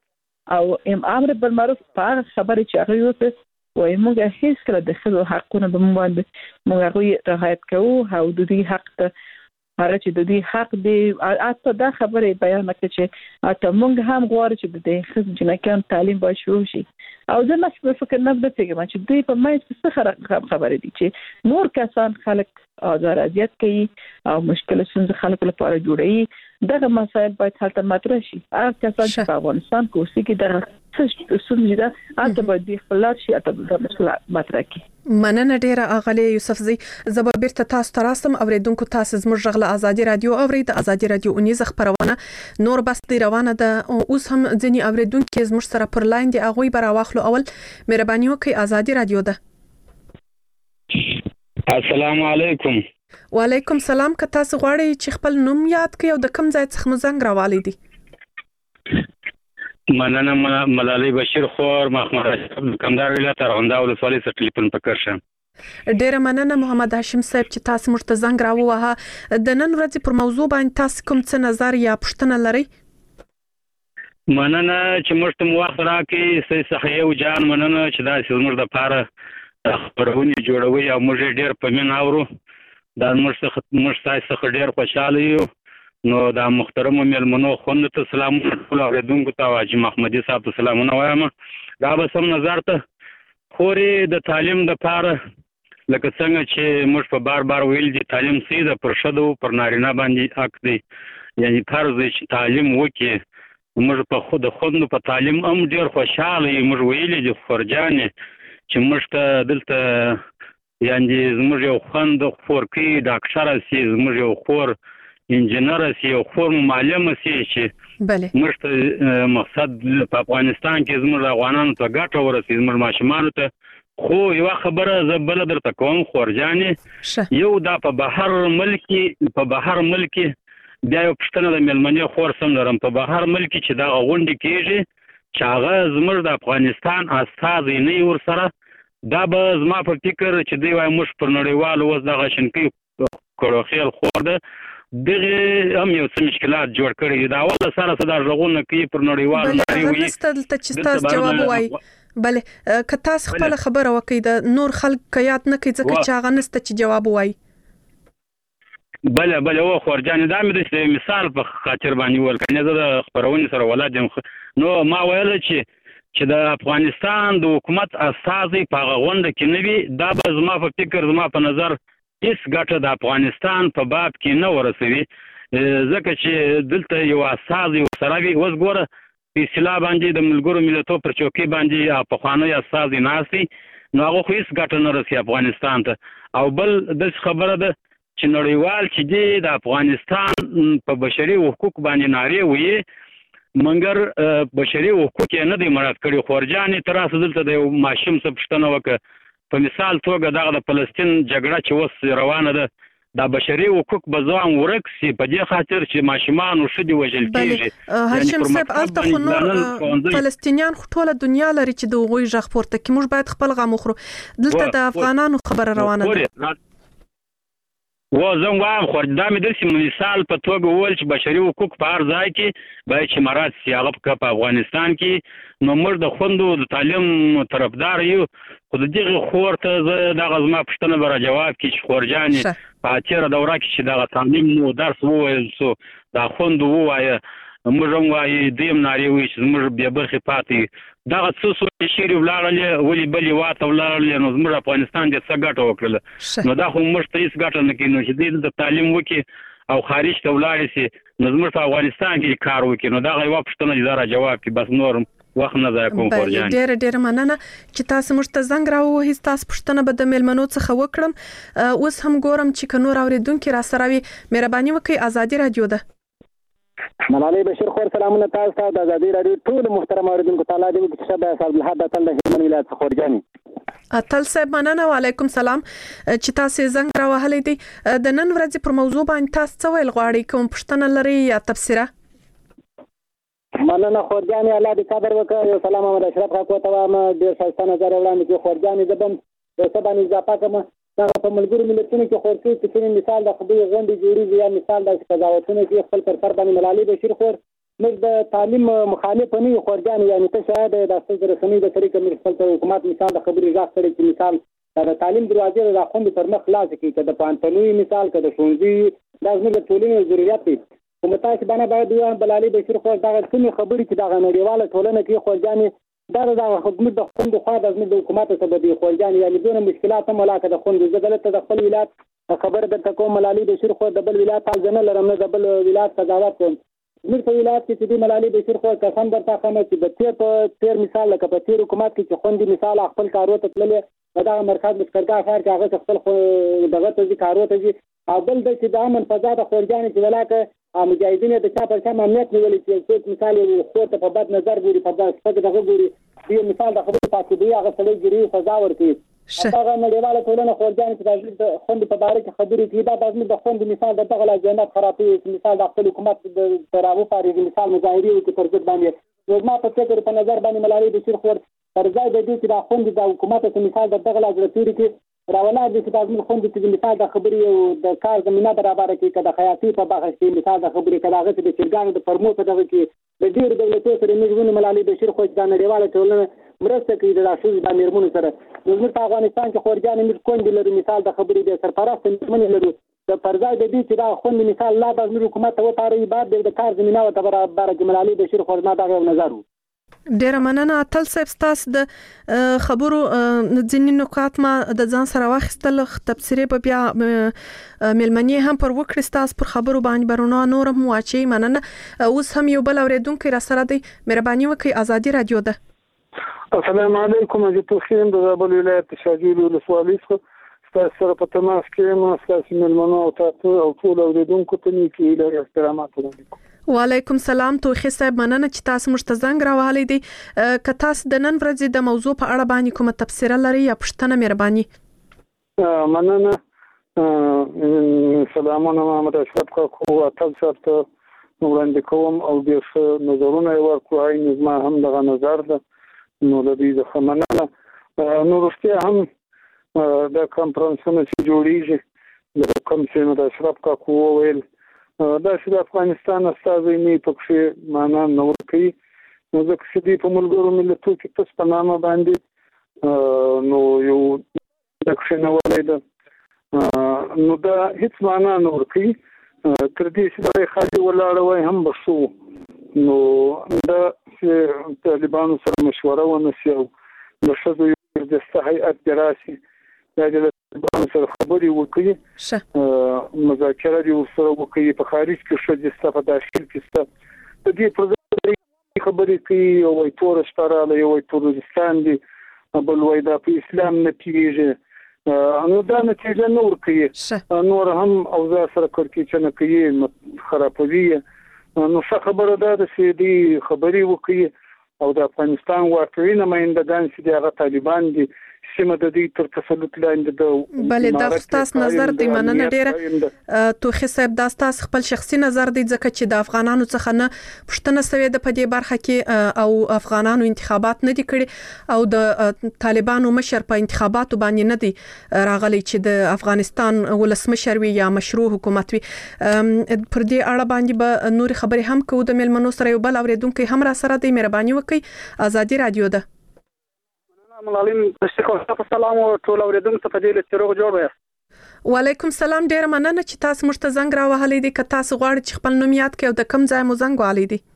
او امر بالمعروف په خبره چې هغه وته وای موږ هیڅ کله د خلکو حقونه به مو باندې موږ هغه رعایت کوو او د دې حق ته هغه چې د دې حق دی اته دا خبره بیان کړي چې اته موږ هم غواړو چې د دې خصوصي جنکان تعلیم باید شروع شي او زه نه فکر نه بتګم چې دوی په مې څه خبره دي چې نور کسان خلک آزار اذیت کوي او مشکل څنګه خلکو لپاره جوړي دغه مسایل باید حل ته مطرح شي. هر کسان چې په افغانستان کې اوسي کې دغه څه ده اته باید د خپل شي اته د مسله مطرح کړي.
مننه ډیره اغلی یوسفزی. زه به بیرته تاسو ته راستم اوریدونکو تاسو زموږ غږ له ازادي رادیو اورید. ازادي رادیو اونیز خبرونه نور بس دی روانه ده اوس هم ځنی اوریدونکو زموږ سره پر لاین دی اغوی برا واخلو. اول مهرباني وکړئ ازادي رادیو ده.
السلام علیکم.
وعلیکم سلام. که تاسو غواړئ چې خپل نوم یاد کړئ او د کوم ځای څخه مو زنګ راوالی دی؟
مننه ملالۍ بشیر خور محمد اشرف کمدار ولایت ارغنداو ولسوالۍ څخه ټلیفون پکړ شم.
ډیره مننه محمد هاشم صاحب چې تاسو موږ ته زنګ راووهه. د نن ورځې پر موضوع باندې تاسو کوم څه نظر یا پوښتنه لرئ؟
مننه چې موږ ته وخت راکړئ. سي صحیح او جان مننه چې دا موږ د پاره خبرونه جوړوي او موږ ډیر په مين اورو. دا موږ څخه موږ تاسو ډیر خوشاله یو. نو دا محترم مېلمنو خوند ته سلام ټول اوریدونکو ته حاجی محمدي صاحب ته سلامونه وایم. دا به سم نظر ته خوري د تعلیم د پاره لکه څنګه چې موږ په بار بار ویل دي تعلیم سیده پر شدو پر نارینه باندې حق دی، یعنی فرض دی چې تعلیم وکړي. موږ په خود خوند په تعلیم هم ډیر خوشاله یو. موږ ویل دي فرجانې چې موږ ته دلته یعنی زموږ یو خوند خورکی ډاکټر سي زموږ یو خور انجینر سي او خور معلم سي چې
بله
موږ ته مقصد په افغانستان کې زموږ افغانانو ته ګټه ورسي زموږ ماشومانو ته. خو یو خبره زه بل درته کوم خورجانې یو دا په بهر ملک په بهر ملک بیا یو پښتنه د ملمنې خور سم لرم په بهر ملک چې دا غونډې کېږي چې هغه زموږ د افغانستان استازي نه ور سره دا به زما په فکر چې دی وای موږ پر نړیوال وز د غشنکی کړو خیال خور ده دغه هم یو څه مشکلات جوړ کړي دا ول سره سره ژغونه کوي پر نړیوال
نړیوال ستل ته چې تاسو جواب وای بله که تاسو خپل خبره وکړئ د نور خلک کيات نه کوي ځکه چې هغه نسته چې جواب وایي.
بله بله و خورجان دا مې د مثال په خاطر باندې ول کنه زه د خبرونې سره ولادت نو ما ویل چې چې د افغانستان د حکومت اساسي په غونډه کې نه وي دا به زما په فکر زما په نظر هیڅ ګټه د افغانستان په باب کې نه ورسوي ځکه چې دلته یو اساسي سره وي. اوس ګوره په اصطلاح باندې د ملګرو ملتونو پر چوکۍ باندې په خواني اساسي ناسي نو هغه هیڅ ګټه نه رسي افغانستان ته. او بل د خبره ده چې نړیوال چې دی د افغانستان په بشري حقوق باندې نارې وي مګر بشري حقوق یې نه دی مراعات کړي. خورجان تر اوسه دلته د ماشوم څه پښتنه وکړه په مثال توګه دغه د فلسطین جګړه چې اوس روانه ده د بشري حقوق به ځوان ورک سي په دې خاطر چې ماشومان او شدي وژل کیږي.
هاشم صاحب الته خو نور فلسطینیان خو ټوله دنیا لري چې د غوي ژغ پورته کی موږ باید خپل غم وخورو. دلته د افغانانو خبره روانه ده
و زم وایم خو دا مې د مثال په توګه ول چې بشري حقوق په هر ځای کې باید چې مراد سي هغه په افغانستان کې نو موږ د خوندو د تعلیم طرفدار یو خو د دغه خور ته دغه زما پښتنه بر جواب کې چې خورجان په تیر دوره کې چې دغه تعلیم نو درس وویل سو دا خوندو وایي موږ هم وایي دیم ناری وي چې موږ بیا برخې پاتې دغه څه سو شیر ولاړل ولې بلې واته ولاړل نو موږ افغانستان د څه ګټه وکړه نو دا خو موږ ته هیڅ ګټه نه کوي چې د تعلیم وکي او خارج ته ولاړ سي نو موږ په افغانستان کې کار وکړو نو دا غي واپښتنه دې جواب کې بس نور وخت نه ځای کوم خورجان.
ډېر ډېر مننه چې تاسو موږ ته زنګ راووهئ. تاسو پوښتنه به د میلمنو څخه وکړم. اوس هم ګورم چې که نور اورېدونکي را سره وي مهرباني وکړئ. ازادي رادیو ده.
ملالۍ بشیر خور سلامونه تاسو ته د ازادي رادیو ټول محترم اوریدونکو تعالی دې وکړي چې شب صاحب الحد تل د هلمند ولایت څخه خورجاني
اتل صاحب مننه. وعلیکم سلام چې تاسو زنګ راوهلی دی. د نن ورځې پر موضوع باندې تاسو څه ویل غواړئ کوم پوښتنه لرئ یا تبصره؟
مننه خورجاني الله دې قدر وکړي. یو سلام محمد اشرف خاکو ته وایم ډېر ښایسته نظر وړاندې کړي. خورجاني زه به یو څه باندې اضافه کوم دغه په ملګرو ملتونو کې خورکې چې کوم مثال د خدای غونډې جوړېږي یا مثال د قضاوتونو کې خپل پر سر باندې ملالۍ بشیر خور موږ د تعلیم مخالف نه یو خورجاني یعنی ته شاید د خپل رسنۍ د طریقې موږ خپل حکومت مثال د خبرې ځاخ کړي چې مثال د تعلیم دروازې د خوند پر مخ خلاص کړي چې د پانتنوي مثال کې د ښوونځي د زموږ ټولنې ضرورت دی. کوم تاسو باندې باید وایي ملالۍ بشیر خور دغه کومې خبرې چې دغه نړیواله ټولنه کې خورجاني دا د خدمت د خوند خو د زموږ حکومت ته به دی خورجاني یعنی دونه مشکلات هم ولاکه د خوند زګلته د خپل ولایت خبر د کوم ملالۍ بشیر خور د بل ولایت حال نه لرم نه د بل ولایت قضاوت کوم. موږ په ولایت کې چې د ملالۍ بشیر خور قسم درته کوم چې د تیر په تیر مثال لکه په تیر حکومت کې چې خوند مثال خپل کارو ته تللې دا مرکز مشکرګه ښار کې هغه خپل دغه ته کارو ته او بل د چې د امن فضا د خورجاني چې ولاکه مجاهدین د چا پر چا امنیت نیولې چې څوک مثال خو ته په بد نظر ګوري په دغه دغه ګوري دی مثال د خبرې پاتې دی هغه سړی ګری فضا ورکړي. هغه نړیواله ټولنه خورجاني چې د خوند په باره کې خبرې کوي دا د خوند مثال د دغه جنت خرابې مثال د خپل حکومت د تراغو پارې مثال مظاهري او پر ضد باندې نو ما په فکر په نظر باندې ملالۍ بشیر خور پر ځای د دې چې د خوند د حکومت په مثال د دغه لاجرتوري کې راولا د چې د خوند چې مثال د خبرې او د کار زمينه برابر کې کده خیاطي په باغ کې مثال د خبرې کده هغه د چرګانو د فرمو په دغه کې د ډیر دولتونو سره موږ ملالۍ بشیر خو د نړیواله ټولنه مرسته کوي د راشد د میرمنو سره. موږ په افغانستان کې خورجاني موږ کوم لري مثال د خبرې د سرپرست میرمنې لرو د پرځای د دې چې دا خوند مثال لا د حکومت ته وتاري بعد د کار زمينه او برابر کې ملالۍ بشیر خو ما دغه نظر
ډیر مننه. اتل صاحب تاسو د خبرو ځینې نکات ما د ځان سره واخیستل تبصره په بیا ملمنې هم پر وکړې تاسو پر خبرو باندې برونه نور هم واچي. مننه. اوس هم یو بل اوریدونکو را سره دی مهرباني وکړئ. ازادي رادیو ده.
السلام علیکم. زه توخیم د زابل ولایت شاجوی ولسوالۍ څخه تاسو سره په تماس کې یم. تاسو ملمنو او تاسو او ټول اوریدونکو ته نیکی له احترامات وړاندې کوم.
وعلیکم سلام. توخی صاحب مننه چې تاسو موږ ته زنګ راوهلی دی. که تاسو د نن ورځې د موضوع په اړه باندې کومه تبصره لرئ یا پوښتنه مهرباني.
مننه. سلامونه محمد اشرف خاکو اتل صاحب ته وړاندې کوم او د نظرونه ورکړو. عین ما هم دغه نظر ده نو د دې څخه مننه. نو رښتیا هم د کنفرانسونو چې جوړیږي د کوم څه محمد اشرف خاکو وویل دا چې د افغانستان استازي نه پکې معنا نور کوي نو ځکه چې دوی په ملګرو ملتونو کې پس په نامه باندې نو یو دکښنولای ده نو دا هیڅ معنا نه ورکوي تر دې چې خالي ولاړ وای هم بسو نو دا چې طالبانو سره مشوره ونسي او د ښځو یو د هیئت راسي دا د طالبانو سره خبرې وکړي مذاکره دې ورسره وکړي په خارج کې ښځې ستا په داخل کې ستا د دې پر ځای خبرې کوي یو وایي توره شپه راغله یو وایي تروریستان دي بل وایي دا په اسلام نه کېږي نو دا نتیجه نه ورکوي نور هم اوضاع سره کړکېچنه کوي خرابوي نو ښه خبره ده چې دوی خبرې وکړي او د افغانستان واقعي نمایندګان چې دي هغه طالبان دي سیمه د دې تر تسلط لاندې ده
بلې دا ستاسو نظر دی مننه ډیره توخي صاحب دا ستاسو خپل شخصي نظر دی ځکه چې د افغانانو څخه نه پښتنه سوي د پدې برخه کې او افغانانو انتخابات نه دي کړي او د طالبانو مشر په انتخاباتو باندې نه دي راغلي چې د افغانستان ولسمشر وي یا مشروع حکومت وي پر دې اړه باندې به نور خبرې هم کوو د ملمنو سره یو بل اوریدونکو هم را سره دی مهرباني وکړئ ازادي رادیو ده
ملالیم تاسو سلام او ټول اوریدونکو ته دې لچروغ جوړ وایي
وعلیکم سلام ډیر مننه چې تاسو موږ ته زنګ راوهلې دي که تاسو غواړئ چې خپل نوم یاد کړئ او د کوم ځای مو زنګ وهلی دی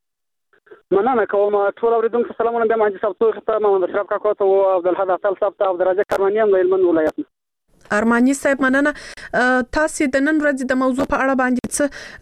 مننه کوم ټول اوریدونکو سلامونه د مهندس صاحب ته محمد اشرف کاکا ته او عبدالحد اصل صاحب ته عبدالرزاق کرمانی هم د هلمند ولایت
ارمانی صاحب مننه تاسو د نن ورځې د موضوع په اړه باندې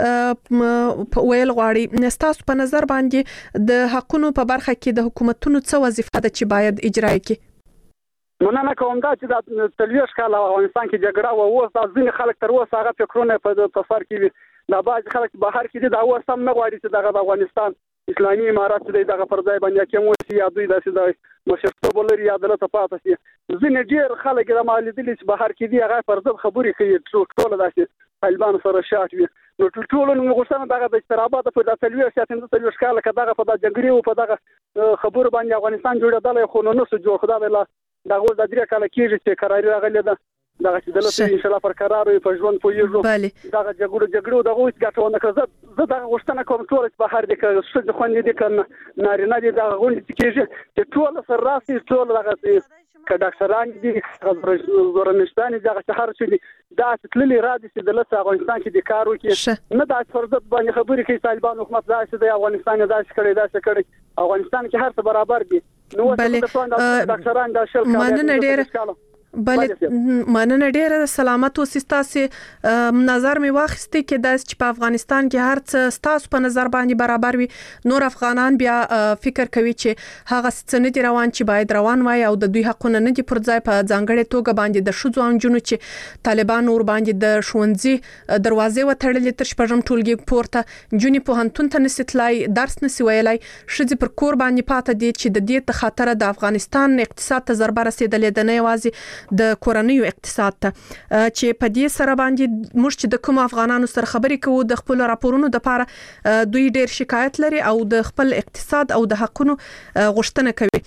څه ویل غواړي تاسو په نظر باندې د حقونو په برخه کې د حکومتونو څه وظیفه ده چې باید اجرا کړي
مننه کوم دا چې د تلويش کال افغانستان کې جګړه او اوس د ځین خلک تر اوسه هغه فکرونه په تفسیر کې دا باج خلک بهر کې دي دا اوس هم نه غواړي چې دغه افغانستان اسلامي امارات دې دغه پر ځای باندې کوم وسی یا دوی داسې د مشرتوب لري عدالت پاتې شي ځین ډیر خلک د مالي دي چې بهر کې دي هغه پر ځب خبرې کوي ټول داسې طالبان سره شاټ وي نو ټول نو غوښتنه دغه د استرابات په د تلويش ساتنه د تلويش کال کداغه په د جنگري او په دغه خبر باندې افغانستان جوړېدل خو نو نو جوړ خدای الله دغه د درې کال کېږي چې قرار راغلی ده دغه چې دلته ان شاء الله پر قرار وي په ژوند پویږو دغه جګړو جګړو دغه وڅ ګټونه کړه زه دغه غوښتنه کوم ټول په هر دي کې څه د خوندې دي کنه نارینه دي دغه غونډې کېږي چې ټول سره راسي ټول دغه که ډاکټران دي زورنشتان دغه شهر چې دي دا تللی را دي چې دلته افغانستان کې د کار وکړي نه د فرضت باندې خبرې کوي طالبان حکومت دا چې د افغانستان داسې کړي داسې کړي افغانستان کې هر څه برابر دي نو د ډاکټران د شل
مننه ډېر بلې مننه ډېره سلامت اوسئ تاسو نظر می واخیستي کې د چې په افغانستان کې هر څه تاسو په نظر باندې برابر وي نور افغانان بیا فکر کوي چې هغه څه نه دي روان چې باید روان وای او د دوی حقونه نه دي پر ځای په ځانګړې توګه باندې د شوزو انجونو چې طالبان اور باندې د شونځي دروازې وتړلې تر شپږم ټولګي پورته جونی په هنتون ته نسیتلای درس نسی ویلای شذ پر کور باندې پاته دي چې د دې خاطر د افغانستان اقتصاد ته ضربه رسیدلې د نه یوازې د کورنیو اقتصاد ته چې په دې سره باندې موږ چې د کوم افغانانو سره خبرې کوو د خپل راپورونو د لپاره دوی ډېر شکایت لري او د خپل اقتصاد او د حقونو غوښتنه کوي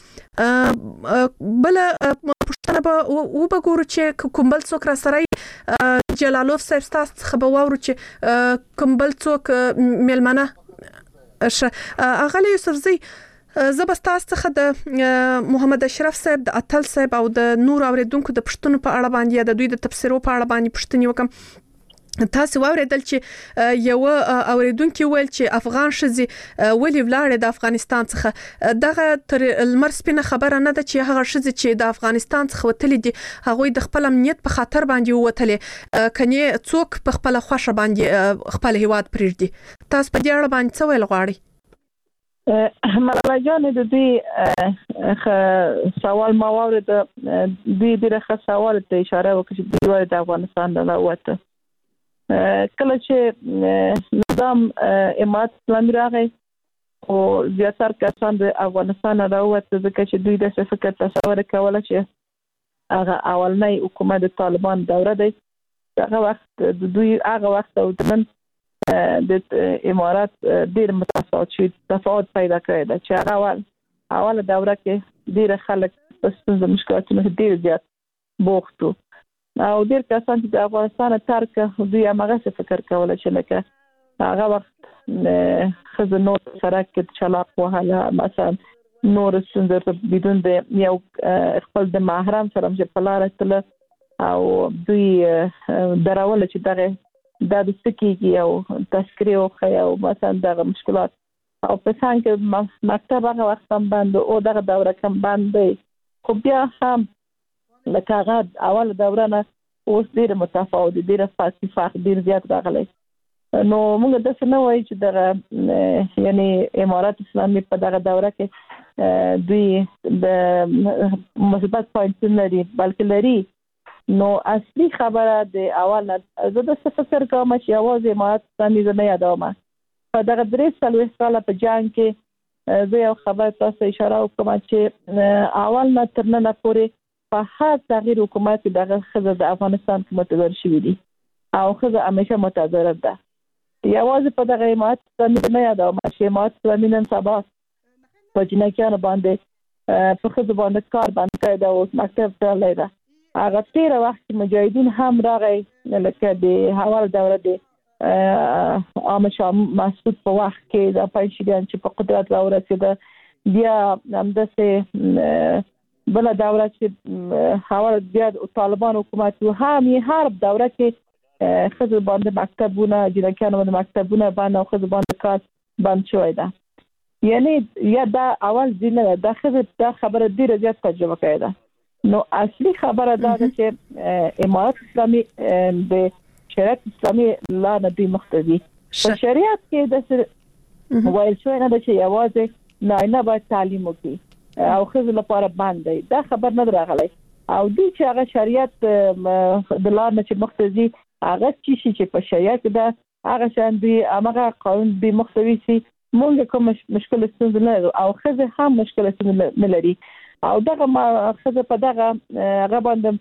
بل پښتنه به او بګورو چې کوم بل څوک را سره جلالوف صاحب تاسو خبر وورو چې کوم بل څوک ملمنه اغلی یوسفزی زبر تاسو څخه د محمد اشرف صاحب د اتل صاحب او د نور اوریدونکو د پښتون په اړه باندې د دوی د تفسیرو په اړه باندې پښتني وکم تاسو واوریدل چې یو اوریدونکو ویل چې افغان شذي ولې ولاړ د افغانستان څخه دغه تر المر سپینه خبره نه ده چې هغه شذي چې د افغانستان څخه وتلې دي هغه د خپل امنیت په خاطر باندې وتلې کني څوک په خپل خوښه باندې خپل هیواد پریږدي تاسو په دې اړه باندې څه ویل غواړئ
مرلا جان د دې سوال ما ورته د دې ډېر سوال ته اشاره وکړه چې د افغانستان د وته کله چې نظام امارات اسلامي راغی او زیاتره کسان د افغانستان راوته ځکه چې دوی د فکر تصور کول چې هغه اولنۍ حکومت د طالبان دوره دی هغه وخت د دوی هغه وخت او د نن د امارات ډېر متفاوت شي تفاوت پیدا کړی دا چې اول اول دوره کې ډېر خلک په ستونزو مشکلاتونو ډېر زیات بوختو او ډېر کسان چې د افغانستان ترک دوی هغه څه فکر کول چې لکه هغه وخت خزه نور سره کې چلاق وهله مثلا نور څنګه بدون د یو خپل د محرم سره چې په لار تل او دوی دراول چې دغه د دستکیږي او تذکری او خیا او مثلا دغه مشکلات او په څنګه مکتب هغه وخت هم باندې او دغه دوره کم باندې خو بیا هم لکه هغه اول دوره نه اوس ډیر متفاوت ډیر فلسفه ډیر زیات راغلی نو موږ د څه نه وایي چې دغه یعنی امارات اسلامي په دغه دوره کې دوی د مثبت پوینټ لري بلکې لري نو اصلي خبره د اول نه زه د فکر کوم چې اواز امارات اسلامي نه یادوم په دغه درې څلوېښت کاله په جنګ کې زه یو خبر تاسو اشاره وکم چې اول نه تر نن پورې په هر تغییر حکومت دغه خزه د افغانستان کې متغیر شوې دي او خزه همیشه متضرر ده یوازې په دغه امارات اسلامي نه یادوم چې امارات اسلامي نن سبا په جنکیانو باندې په خزه باندې کار باندې کړی ده او مکتب تړلی ده هغه تیر وخت مجاهدین هم راغی لکه د حوال دوره د عام شاه مسعود په وخت کې د پنځګان چې په قدرت راورسېده بیا همداسې بل دوره چې حوال بیا طالبان حکومت هم یې هر دوره کې خزه باندې مکتبونه جنکیانو باندې مکتبونه باندې خزه باندې کار بند شوی ده یعنی یا دا اول دینه دا خزه دا خبره ډیره زیات تجربه کړې ده نو اصلي خبره دا ده چې امارات اسلامي د شریعت اسلامي لا نه دی مختدي په شریعت کې د وایي شوی نه چې یوازې نارینه باید تعلیم وکړي او ښځو لپاره باندې دا خبر نه راغلی او دوی چې هغه شریعت د لا نه چې مختدي هغه چې په شریعت کې هغه شان دوی هغه قانون به مختوي سي موږ کوم مشکل ستونزه نه او ښځه هم مشکل ستونزه نه لري او دغه ما خزه په دغه هغه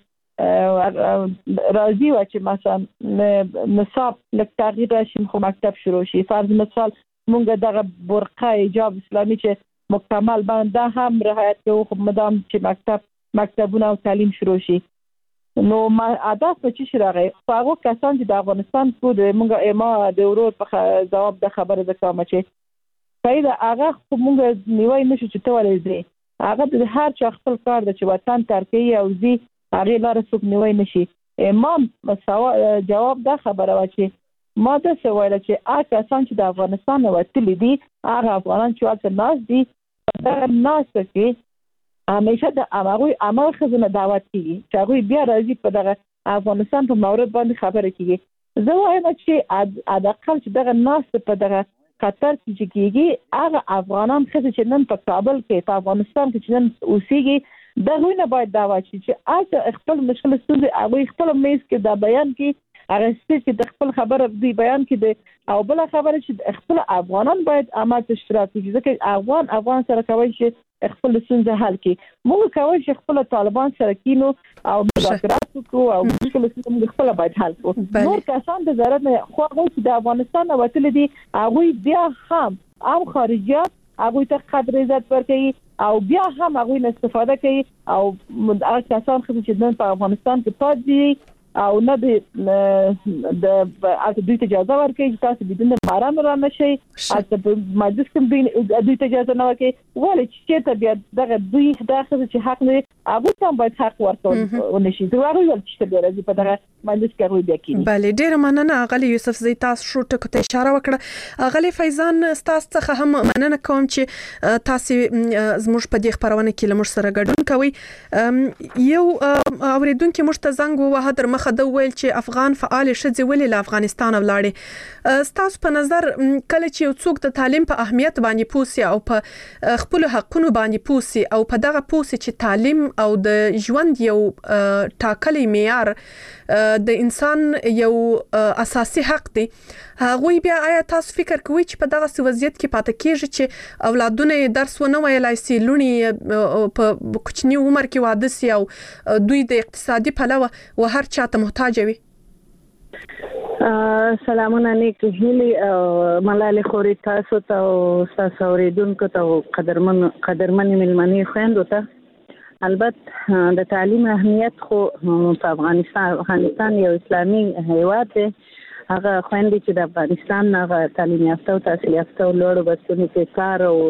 باندې راځي و چې مثلا نصاب لک تغییر راشي خو مکتب شروع شي فرض مثال مونږ دغه برقه حجاب اسلامي چې مکمل باندې هم رعایت کوو خو مدام چې مکتب مکتبونه او تعلیم شروع شي نو ما اهداف په چې راغی هغه کسان چې د افغانستان کو د مونږ اما د ورور په جواب د خبره د کوم چې پیدا هغه خو مونږ نیوي نشو چې ته ولې هغه د هر چا خپل کار د چې وطن ترکي او زی هغه لار څوک نیوي نشي امام مساوا جواب دا خبره و چې ما د سوال چې هغه کسان چې د افغانستان وتلی دي هغه افغانان چې واسه ناس دي دا ناس کې همیشه د امروي عمل خزنه دعوت کیږي چې هغه بیا راځي په دغه افغانستان په مورد باندې خبره کیږي زه وایم چې اداقل چې دغه ناس په دغه قطر کې کېږي هغه افغانان چې نن په کابل کې په افغانستان کې چې نن اوسېږي دغه نه باید دا واچي چې اته خپل مشکل ستونزې هغه خپل میز کې دا بیان کې هغه چې د خپل خبره دی بیان کې دی او بل خبره چې خپل افغانان باید عمل اشتراک وکړي ځکه افغان افغان سره کوي چې خپل ستونزې حل کړي موږ کوي چې خپل طالبان سره کینو او مذاکرات وکړو او مشکل ستونزې خپل باید حل کړو نور کسان د ضرورت نه خو هغه چې د افغانستان وتل دي هغه بیا هم عام خارجيات هغه ته قدر عزت ورکړي او بیا هم هغه استفاده کوي او هغه کسان چې نن په افغانستان کې پات دي او نه د د اته دوی ته اجازه ورکړي چې تاسو بدون باران را نشي اته مجلس کې دوی ته اجازه نه ورکړي ولې چې ته بیا دغه دوی دغه چې حق لري هغه هم باید حق ورکړي ونشي دوی هغه ول چې ته راځي په دغه مجلس کې هغه بیا کینی
بله ډیر مننه اغلی یوسف زی تاسو شو ټکو ته اشاره وکړه اغلی فیضان تاسو څخه هم مننه کوم چې تاسو زموږ په دې خبرونه کې لمر سره ګډون کوي یو اوریدونکو مشته زنګ وه در مخه د ویل چې افغان فعال شذ ولې له افغانستان ولاړې ستاسو په نظر کله چې یو څوک د تعلیم په اهمیت باندې پوسی او په خپل حقونو باندې پوسی او په دغه پوسی چې تعلیم او د ژوند یو ټاکلي معیار د انسان یو اساسي حق دی هغه بیا آیا تاسو فکر کوئ چې په دغه وضعیت کې پاتې کیږي چې اولادونه درس ونه ویلای سي لونی په کوچنی عمر کې واده سي او دوی د اقتصادي پلوه و هر چا ته محتاج وي
سلامونه نیک هیلې ملالي خوري تاسو ته او تاسو اوریدونکو ته قدرمن قدرمن ملمنې خويندو ته البته د تعلیم اهمیت خو په افغانستان افغانستان یو اسلامي هیواد دی هغه خويندې چې د افغانستان هغه تعلیم یافته او تحصیل یافته او لوړ بسونو کې کار او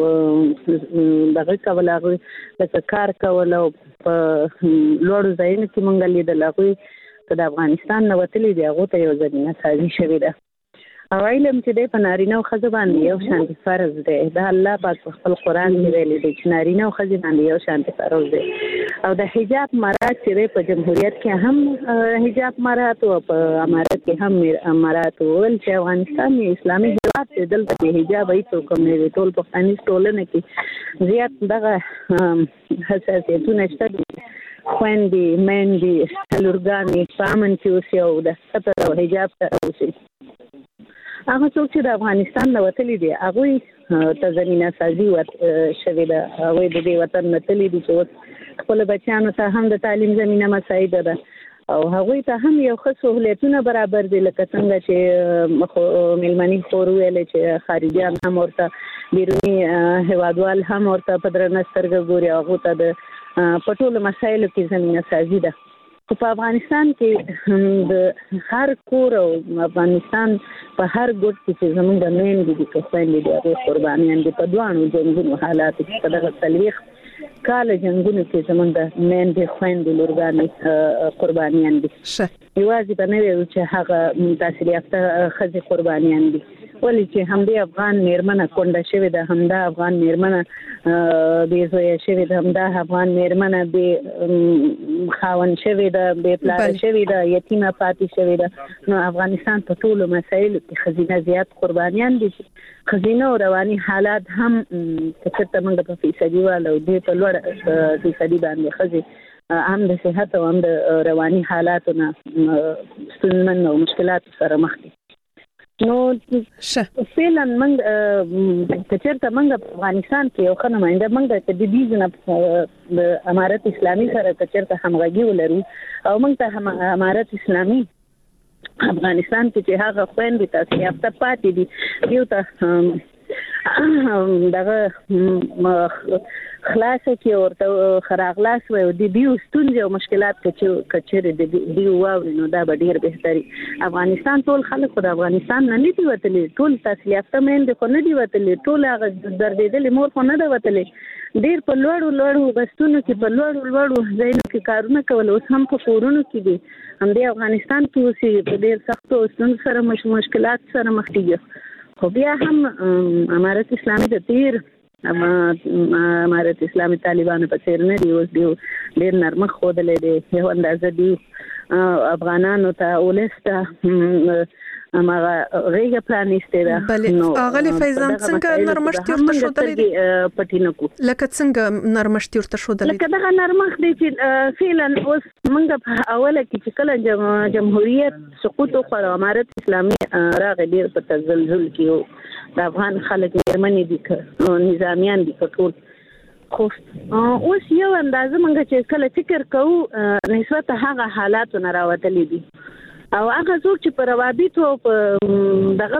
دغه کول هغه د کار کول او په لوړ ځایونو کې مونږ لیدل هغه د افغانستان نو وتلې دی هغه ته یو ځینې سازي شوې ده او علم چې د پنارینه او خزه باندې یو شان فرض دی د الله پاک خپل قران کې ویلي دی چې نارینه او خزه باندې یو شان فرض دی او د حجاب مراد چې په جمهوریت کې هم حجاب مراد او په امارات کې هم مراد ول چې افغانستان اسلامي هیواد دی دلته حجاب ای څوک نه دی ټول په انیس ټولنه کې زیات دغه حساسیتونه شته خويندې مېندې لورګانې پامن چې اوسې او د ستر او حجاب سره اوسې هغه څوک چې د افغانستان نه وتلي دي هغه ته زمينه سازي شوې ده هغه د دې وطن نه تللي دي چې خپل بچیانو ته هم د تعلیم زمينه مساعد ده او هغه ته هم یو ښه سہولتونه برابر دي لکه څنګه چې ملمني خور ویل چې خارجيان هم ورته بیرونی هوادوال هم ورته په درنه سترګه ګوري هغه ته د پټول مسایلو کې زمينه سازي ده په افغانستان کې د هر کور او افغانستان په هر ګوټ کې زموږ د مین دي چې څنګه دي هغه قربانيان دي په دوانو جنگونو حالات کې په دغه تلويخ کال جنگونو کې زموږ د مین دي خويندې لورګانې قربانيان دي یوازې په نوې چې هغه تحصیل یافته خزي قربانيان دي ولې چې همدې افغان میرمنه کونډه شوې ده همدا افغان میرمنه بې زویه شوې ده همدا افغان میرمنه بې خاوند شوې ده بې پلاره شوې ده یتیمه پاتې شوې ده نو افغانستان په ټولو مسایلو کې ښځینه زیات قربانیان دي ښځینه او رواني حالات هم که چېرته موږ په فیصدي والو دې په لوړ فیصدي باندې ښځې هم د صحت او هم د رواني حالاتو نه ستونزمن او مشکلاتو سره مخ دي نو فعلا موږ چې چېرته موږ په افغانستان کې یو ښه نماینده موږ ته د دې نه د امارت اسلامي سره چې چېرته همغږي ولرو او موږ ته امارت اسلامي افغانستان کې چې هغه خويندې تاسو یافته پاتې دي یو ته دغه خلاصه کې ورته خراغلاس وي او د دیو ستونزې او مشکلات چې کچېره د دیو واوري نو دا به ډیر بهتري افغانستان ټول خلک د افغانستان نه دي وتلي ټول تحصیل یافته مېندې خو نه دي وتلي ټول هغه دردېدلې مور خو نه ده وتلي ډیر په لوړو لوړو بستونو کې په لوړو لوړو ځایونو کې کارونه کول اوس هم په کورونو کې دي هم د افغانستان کې اوس په ډیر سختو ستونزو سره مشکلات سره مخ دي خو بیا هم امارت اسلامي د تیر اما امارت اسلامي طالبانو په څیر نه دی اوس دی ډیر نرمه خوده دي یو اندازه دي افغانانو ته ولسته امغه غیګه پلانیسته ده
بلې اغلی فیضان څنګه نرمشت ورته شو دلې
پټینکو
لکه څنګه نرمشت ورته شو دلې
لکه دغه نرمخ دی چې فعلا اوس موږ په اوله کې چې کله جمهوریت سقوط او امارت اسلامي راغی ډیر په تزلزل کې د افغان خلک میرمنې دي نظامیان دي په ټول خو اوس یو اندازه موږ چې کله فکر کوو نسبت هغه حالاتو نه راوتلې دي او هغه څوک چې په روابطو په دغه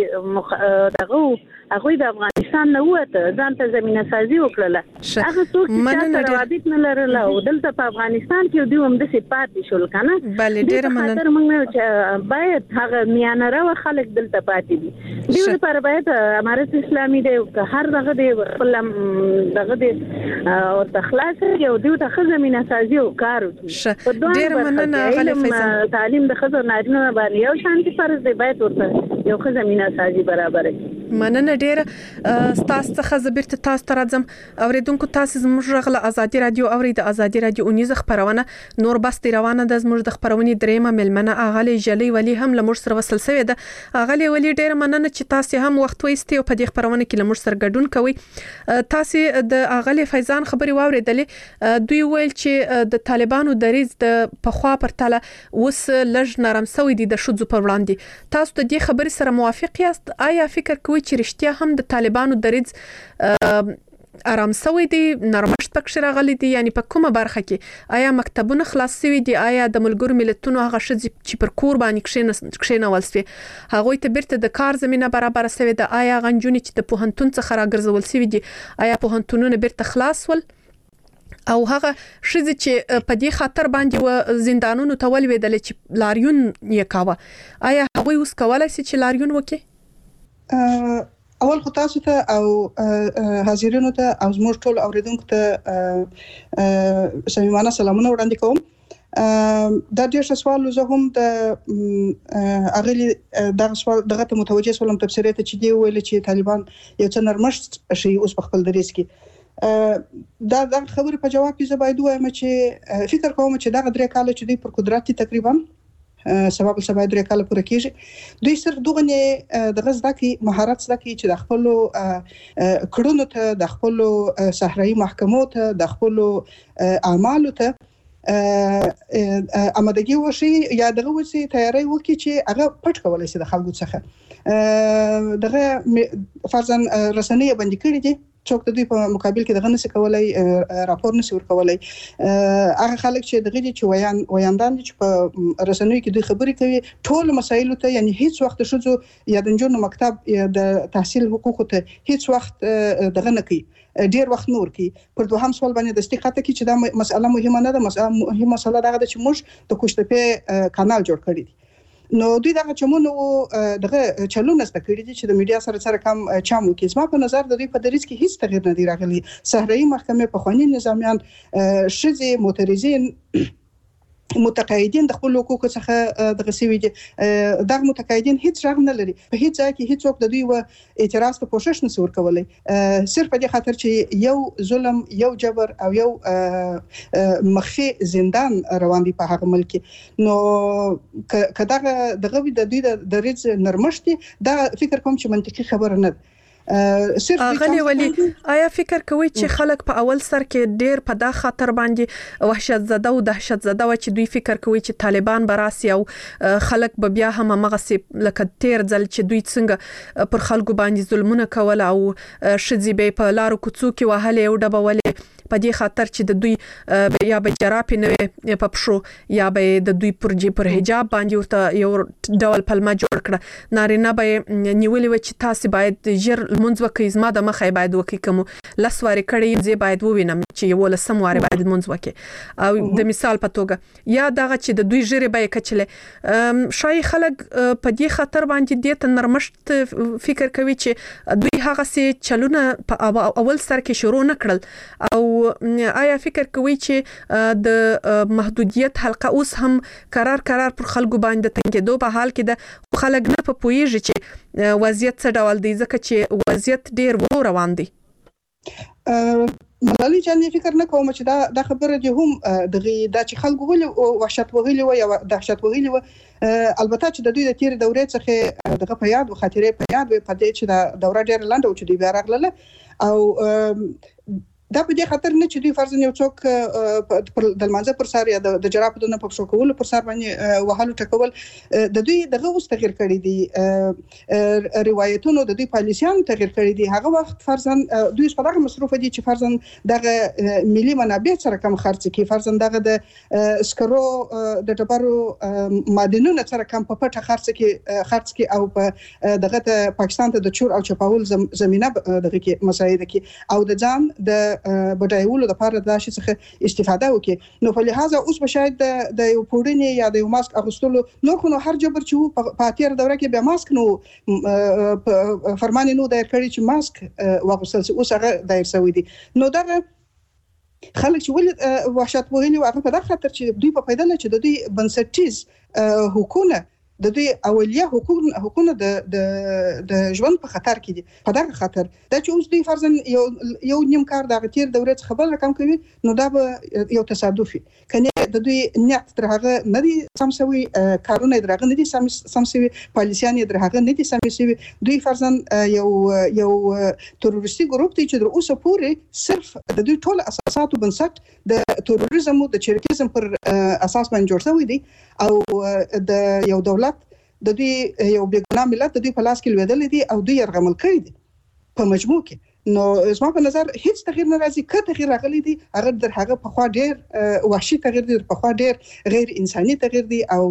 باندې دغه هغه د افغانستان نه وته ځان ته زمينه سازي وکړه هغه څوک چې روابط نه لرله او دلته په افغانستان کې دوی هم د سپاتې شول کنه
بلې ډېر مننه
موږ چې باید هغه میانه راو خلک دلته پاتې دي دوی لپاره باید امارت اسلامي د هر دغه د خپل دغه د او تخلاص یو دوی ته زمينه سازي او کار
وکړي ډېر مننه غلې فیصل
تعلیم د خزر نارینه باندې یو شانتي فرض دی باید ورته یو زمينه سازي برابر کړي
مننه ډیره تاسو څخه زبرت تاسو ته راځم اوریدونکو تاسو زموږ غله ازادي رادیو اورید ازادي رادیو اونیز خبرونه نور بس روانه د زموږ د خبرونې دریمه ملمنه اغلی جلی ولی هم لمر سره وصل شوی ده اغلی ولی ډیره مننه چې تاسو هم وخت وېستي او په دې خبرونه کې لمر سره ګډون کوي تاسو د اغلی فیضان خبري واوریدلې دوی ویل چې د طالبانو دریز د پخوا پر تله وس لږ نرم سوی دي د شذو پر وړاندې تاسو د دې خبري سره موافق یاست آیا فکر کوئ چې رښتیا هم د طالبانو دریز آرام سوی دي نرمشت پکښ راغلي دي یعنی په کومه برخه کې آیا مکتبونه خلاص شوي دي آیا د ملګرو ملتونو هغه شذ چې پر کور باندې کښینول شوي هغه ته بیرته د کار زمينه برابر شوی ده آیا غنجونی چې د پوهنتون څخه راګرځول شوي دي آیا پوهنتونونه بیرته خلاص ول او هغه شذ چې په دې خاطر باندې و زندانونو ته ولویدل چې لاریون یې کاوه آیا هغه اوس کولای شي چې لاریون وکړي؟
اول خو تاسو ته او حاضرینو ته او زموږ ټول اوریدونکو ته صمیمانه سلامونه وړاندې کوم. دا ډیر ښه سوال زه هم د اغلی دغه سوال دغه ته متوجه سولم تفسیرات چې دی ویل چې طالبان یو څه نرمښت شي اوس په خپل دریس کې. دا د خبرې په جواب کې زه باید وایم چې فکر کوم چې دغه درې کال چې دی پر قدرت تقریبا سبب سبا درې کال پوره کیږي دوی صرف دغه نه د غزدا کې مهارت زده کی چې د خپل کړونو ته د خپل صحرایي محکمو ته د خپل اعمالو ته امادګي وشي یا دغه وسی تیاری وکړي چې هغه پټ کولای شي د خلکو څخه دغه فرضاً رسنۍ باندې کړی دي څوک د دوی په مقابل کې دغه نس کولای راپور نس ور کولای هغه خلک چې دغه چې ویان ویاندان چې په رسنیو کې دوی خبرې کوي ټول مسایل ته یعنی هیڅ وخت شوزو یا د جنونو مکتب د تحصیل حقوق ته هیڅ وخت دغه نه کوي ډیر وخت نور کی پر دوهم سوال باندې د استقامت کې چې دا مسله مهمه نه ده مهمه مسله دا ده چې موږ د کوشتپه کانال جوړ کړی دي نو دوی دغه چمونو دغه چلونه ست کړی دي چې د میډیا سره سره کم چامو کې زما په نظر د دوی په دریس کې هیڅ تغیر نه دی راغلی. صحرایي محکمې په خواني نظامیان شذې معترضین متقاعدین د خپل حقوقو څخه دغه سوي دي دغه متقاعدین هیڅ رغ نه لري په هیڅ ځای کې هیڅ څوک د دوی و اعتراض ته کوشش نه ور کولای صرف په دې خاطر چې یو ظلم یو جبر او یو مخفي زندان روان دي په هغه ملک نو کداغه دغه د دوی د ریځ نرمشتي دا فکر کوم چې منطقي خبره نه
اغلی ولی آیا فکر کوي چې خلک په اول سر کې ډیر په دا خاطر باندې وحشت زده او دهشت زده و چې دوی فکر کوي چې طالبان براسي او خلک به بیا هم مغسي لکه تیر ځل چې دوی څنګه پر خلکو باندې ظلمونه کول او شذې به په لارو کوڅو کې وهلې او ډبولې په دې خاطر چې د دوی یا به جراپې نه په پښو یا به د دوی پر جې پر حجاب باندې ورته یو ډول پلمه جوړ کړه نارینه به نیولې و چې تاسو باید ژر منځ وکړئ زما د مخې باید وکړئ کوم لسوارې کړي زه باید ووینم چې یو لسم واره باید منځ وکړي او د مثال په توګه یا دغه چې د دوی ژره به کچله شای خلک په دې خاطر باندې د نرمشت فکر کوي چې دوی هغه سي چلونه اول سر کې شروع نکړل او آیا فکر کوي چې د محدودیت حلقه اوس هم قرار قرار پر خلکو باندې تنګېدو په حال کې د خلک نه په پويږي چې وضعیت څه ډول دی ځکه چې وضعیت ډیر ورو روان دی.
ملالي جان فکر نه کوم چې دا د خبره دي هم دغه د چې خلکو ول وحشت وغلی و یا دهشت وغلی و البته چې د دوی د تیر دورې څخه دغه په یاد و خاطرې په یاد و په دې چې د دوره ډیر لاندې او چې دی بیا راغله او دا په دې خاطر نه چې دوی فرض نه یو څوک د لمانځه پر سر یا د جراپ د نه په شو کول پر سر باندې وهلو ټکول د دوی دغه اوس تغیر کړی دي روایتونو د دوی پالیسیان تغیر کړی دي هغه وخت فرضاً دوی په دغه مصرف دي چې فرضاً دغه ملي منابع سره کم خرڅ کوي فرضاً دغه د سکرو د ټبرو معدنونو سره کم په پټه خرڅ کوي خرڅ کوي او په دغه پاکستان ته د چور او چپاول زمينه دغه کې مساعده کوي او د ځان د بډایولو لپاره د شي څخه استفاده وکړي نو په لحاظه اوس به شاید د یو پوډنی یا د یو ماسک اغوستلو نو خو هر جبر چې په اتیر دوره کې به ماسک نو فرمان نو دایر کړی چې ماسک واغوستل اوس هغه دایر شوی دی نو دا خلک چې ول وحشت وهلي او هغه په دغه خاطر چې دوی په پیدا نه چې د دوی بنسټیز حکومت د دوی اولیه حقوق حقوقونه د د د ژوند په خطر کې دي په دغه خاطر دا چې اوس دوی فرضاً یو یو نیم کار د غتیر دورې څخه بل رقم کوي نو دا به یو تصادفي کنه د دوی نیت تر هغه نه دي سمسوي کارونه درغه نه دي سمسوي پالیسیان درغه نه دي سمسوي دوی فرضاً یو یو تروریستي ګروپ دی چې در اوسه پورې صرف د دوی ټول اساسات بنسټ د تروریزم او د چریکیزم پر اساس باندې جوړ شوی دی او د یو دولت د دوی یو بیګناه ملت د دوی په لاس کې لویدل دي او دوی يرغمل کړی دي په مجموع کې نو زما په نظر هیڅ تغیر نه راځي کته تغیر راغلی دي هغه در هغه په خوا ډیر وحشي تغیر دي په خوا ډیر غیر انساني تغیر دي او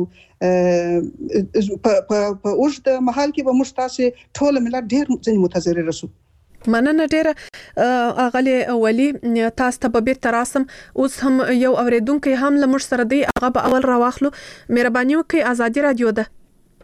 په په اوږد محل کې به موږ تاسو ټول ملت ډیر ځنې متضرر رسو
مننه ډیره اغلی ولی تاسو ته به بیرته راسم. اوس هم یو اوریدونکو هم له موږ سره دی، هغه به اول راواخلو. مهرباني وکړئ، ازادي رادیو ده.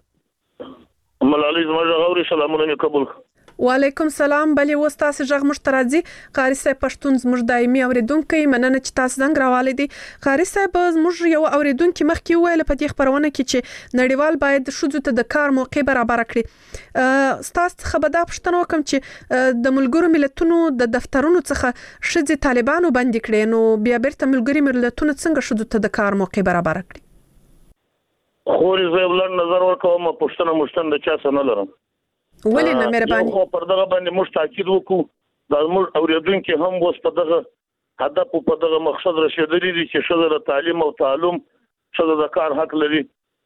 ملالۍ زما غوړي سلامونه مې قبول.
وعلیکم سلام. بلې اوس تاسو ژغ موږ ته راځي. قاری صاحب پښتون زموږ دایمي اوریدونکو، مننه چې تاسو زنګ راوالې دي. قاری صاحب زموږ یو اوریدونکو مخکې ویل په دې خبرونه کې چې نړیوال باید ښځو ته د کار موقع برابر کړي. تاسو څخه به دا پوښتنه وکم چې د ملګرو ملتونو د دفترونو څخه ښځې طالبانو باندې کړي، نو بیا بیرته ملګري ملتونو څنګه ښځو ته د کار موقع برابر کړي؟
خوري زه بل نظر ورکوم، پښتنه مشتن د چا څه نه لرم.
ولې نه مهرباني؟
خو پر دغه باندې موږ تاکید وکړو، دا موږ اوریدونکو هم اوس په دغه هدف په دغه مقصد رسیدلی دي چې ښځه د تعلیم او تعلم، ښځه د کار حق لري.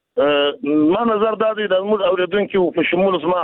ما نظر دا دی د موږ اوریدونکو په شمول زما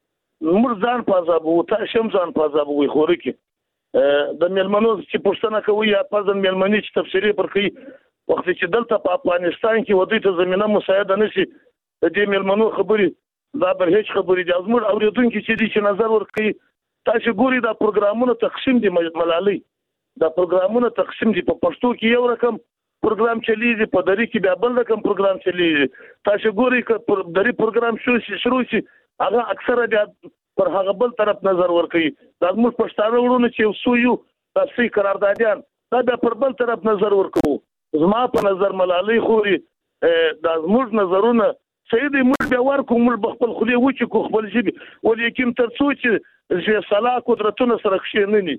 موږ ځان په عذاب وو، تاسو هم ځان په عذاب وي. خوري کې د میلمنو چې پښتنه کوي یا پزن میلمنې چې تفسیری پر کوي، وخت چې دلته په افغانستان کې ودی ته زمينه مساعده نشي، د دې میلمنو خبري دا بر هیڅ خبرې دي. زموږ اوریدونکو چې دي چې نظر ورکړي، تاسو ګوري دا پروګرامونه تقسیم دي ملالۍ، دا پروګرامونه تقسیم دي. په پښتو کې یو رقم پروګرام چلیږي، په دری کې بیا بل رقم پروګرام چلیږي. تاسو ګوري ک دری پروګرام شروع شي شروع شي هغه اکثره بیا پر هغه بل طرف نظر ورکړي. دا زموږ پښتانه ورونه چې سو یو تاسو قراردادیان دا بیا پر بل طرف نظر ورکوي. زما په نظر ملالۍ خوري دا زموږ نظرونه سیدی موږ بیا ورکو، موږ بخپل خلی وچی کو خپل جیبی، ولیکن تر څو چې چې صلاح قدرتونه سره خښیننی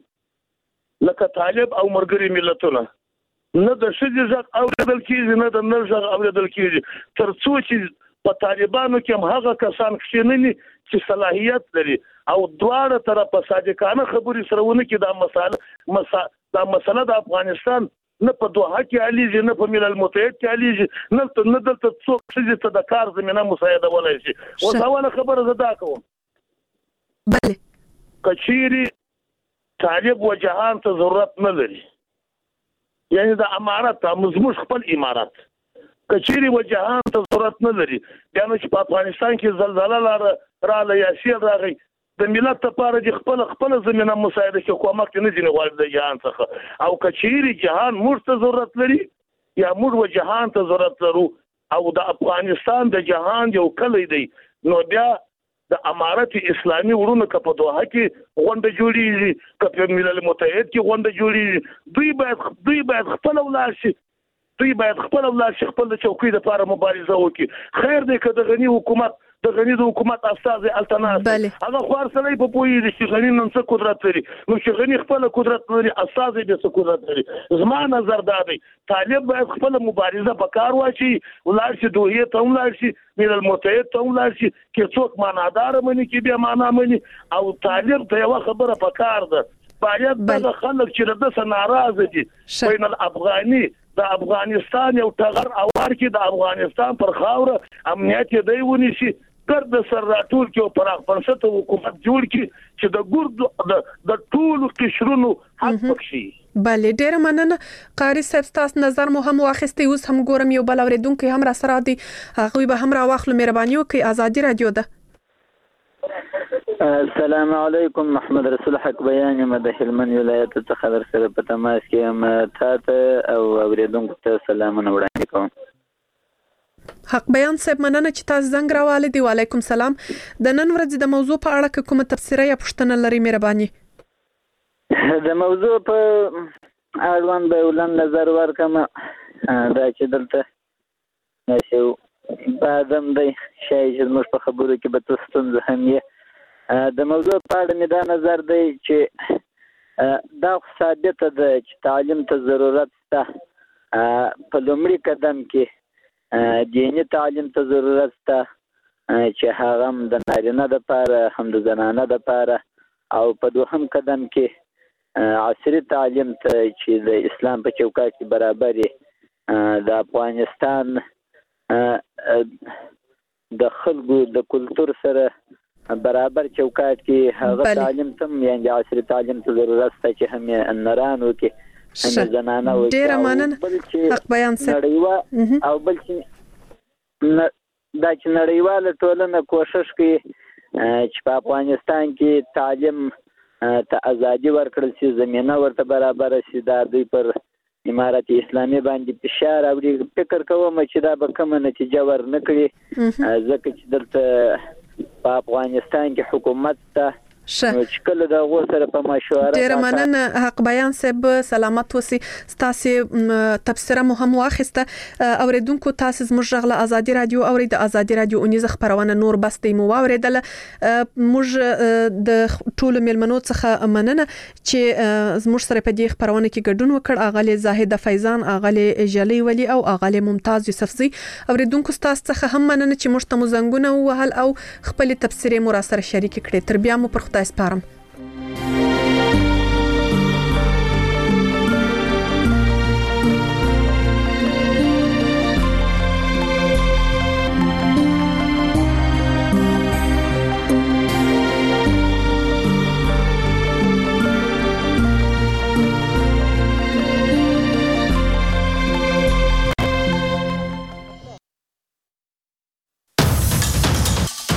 لکه طالب او مرګري ملتونه نه د شې ځق اوریدل کیږي، نه د نر ځق اوریدل کیږي. تر څو چې په طالبانو کې هم هغه کسان خښیننی چې صلاحیت لري او دواړه طرفه صادقانه خبرې سره ونه کې دا مسله مسا دا مسله د افغانستان نه په دوحه کې علیږي، نه په ملل متحد کې علیږي، نه نه دلته څوک ښځې ته د کار زمینه مساعده ولای شي. اوس اوله خبره زه دا کوم،
بله
کچيري طالب و جهان ته ضرورت نه لري، یعنی د امارات زموږ خپل امارات کچيري و جهان ته ضرورت نه لري. بیا نو چې په افغانستان کې زلزلہ لاره رااله یا سیل راغی، د ملت لپاره د خپل خپل زمينه مساعده کې کومک نه دي غواړي د جهان څخه. او کچيري جهان موږ ته ضرورت لري یا موږ و جهان ته ضرورت لرو، او د افغانستان د جهان یو کلی دی، نو بیا د امارت اسلامي ورونه کپ دوه کې غونډه جوړیږي، کپ ملل متحد کې غونډه جوړیږي. دوی باید دوی باید خپل ولر شي، دوی باید خپل ولر شي، خپل د چوکۍ لپاره مبارزه وکړي. خیر دی که د غنی حکومت د غنی د حکومت استاد التناس هغه خور سره په پوي دي چې غنی نن څه قدرت لري، نو چې غنی خپل قدرت لري استاد دې څه قدرت لري. زما نظر دا دی طالب باید خپل مبارزه په کار واچي، ولر شي دوه ته ولر شي، ملل متحد ته ولر شي، کې څوک معنادار مني کې بیا معنا مني. او طالب ته یو خبره په کار ده، باید د خلک چې د څه ناراضه دي بین الافغاني د افغانستان یو ټغر اور کې د افغانستان پر خاوره امنیت دی ونیسي، ګرد سر راټول کې او پراخ بنسټ حکومت جوړ کی چې د ګرد د ټول قشرونو حق پکشي.
بله ډیره مننه قاری صاحب، تاسو نظر مو هم واخیستی. اوس هم ګورم یو بل اوریدونکو هم را سره دی، هغه به هم را واخلو. مهرباني وکړئ، ازادي رادیو ده.
السلام علیکم، محمد رسول حق بیان یم د هلمند ولایت څخه در سره په تماس کې یم. تاسو او اوریدونکو ته سلامونه وړاندې کوم.
حق بیان صاحب مننه چې تاسو زنګ راوالې دی. وعلیکم سلام. د نن ورځې د موضوع په اړه کومه تفسیره یا پوښتنه لري مهرباني؟
د موضوع په اړوند به ولن نظر ورکم دا چې دلته نشو بعدم دی شای چې موږ په خبرو کې به تاسو ستونزه هم یې. د موضوع په اړه مې دا نظر دی چې دا ثابته ده چې تعلیم ته ضرورت شته. په لومړي قدم کې دینی تعلیم ته ضرورت شته چې هغه هم د نارینه دپاره هم د زنانه دپاره، او په دوهم قدم کې عصري تعلیم ته چې د اسلام په چوکاټ کې برابر د افغانستان د خلکو د کلتور سره برابر چوکاټ کې هغه تعلیم ته یعنی عصري تعلیم ته ضرورت شته چې هم نرانو کې
ډیره مننه حق بیان صاحب.
او بل چې دا چې نړیواله ټولنه کوشش کوي چې په افغانستان کې تعلیم ته ازادي ورکړل شي، زمينه ورته برابر شي، دا دوی پر امارت اسلامي باندې فشار او فکر کوم چې دا به کوم نتیجه ورنکړي، ځکه چې دلته په افغانستان کې حکومت ته چې کله د غو سره په مشوره
ډیر مننه حق بیان صاحب، سلامت اوسئ. تاسو تبصره مهم واخیسته اوریدونکو، تاسو زموږ غږ ازادي رادیو اورید، ازادي رادیو اونیزه خبرونه نور بستې مو اوریدل. موږ د ټولو ملمنو څخه مننه چې زموږ سره په دې خبرونه کې ګډون وکړ. اغلی زاهد فیضان، اغلی جلی ولی او اغلی ممتاز یوسفزی. اوریدونکو تاسو څخه هم مننه چې موږ ته مزنګونه وهل او خپل تبصره مو را سره شریک کړئ. تر بیا مو پر خدای سپارم.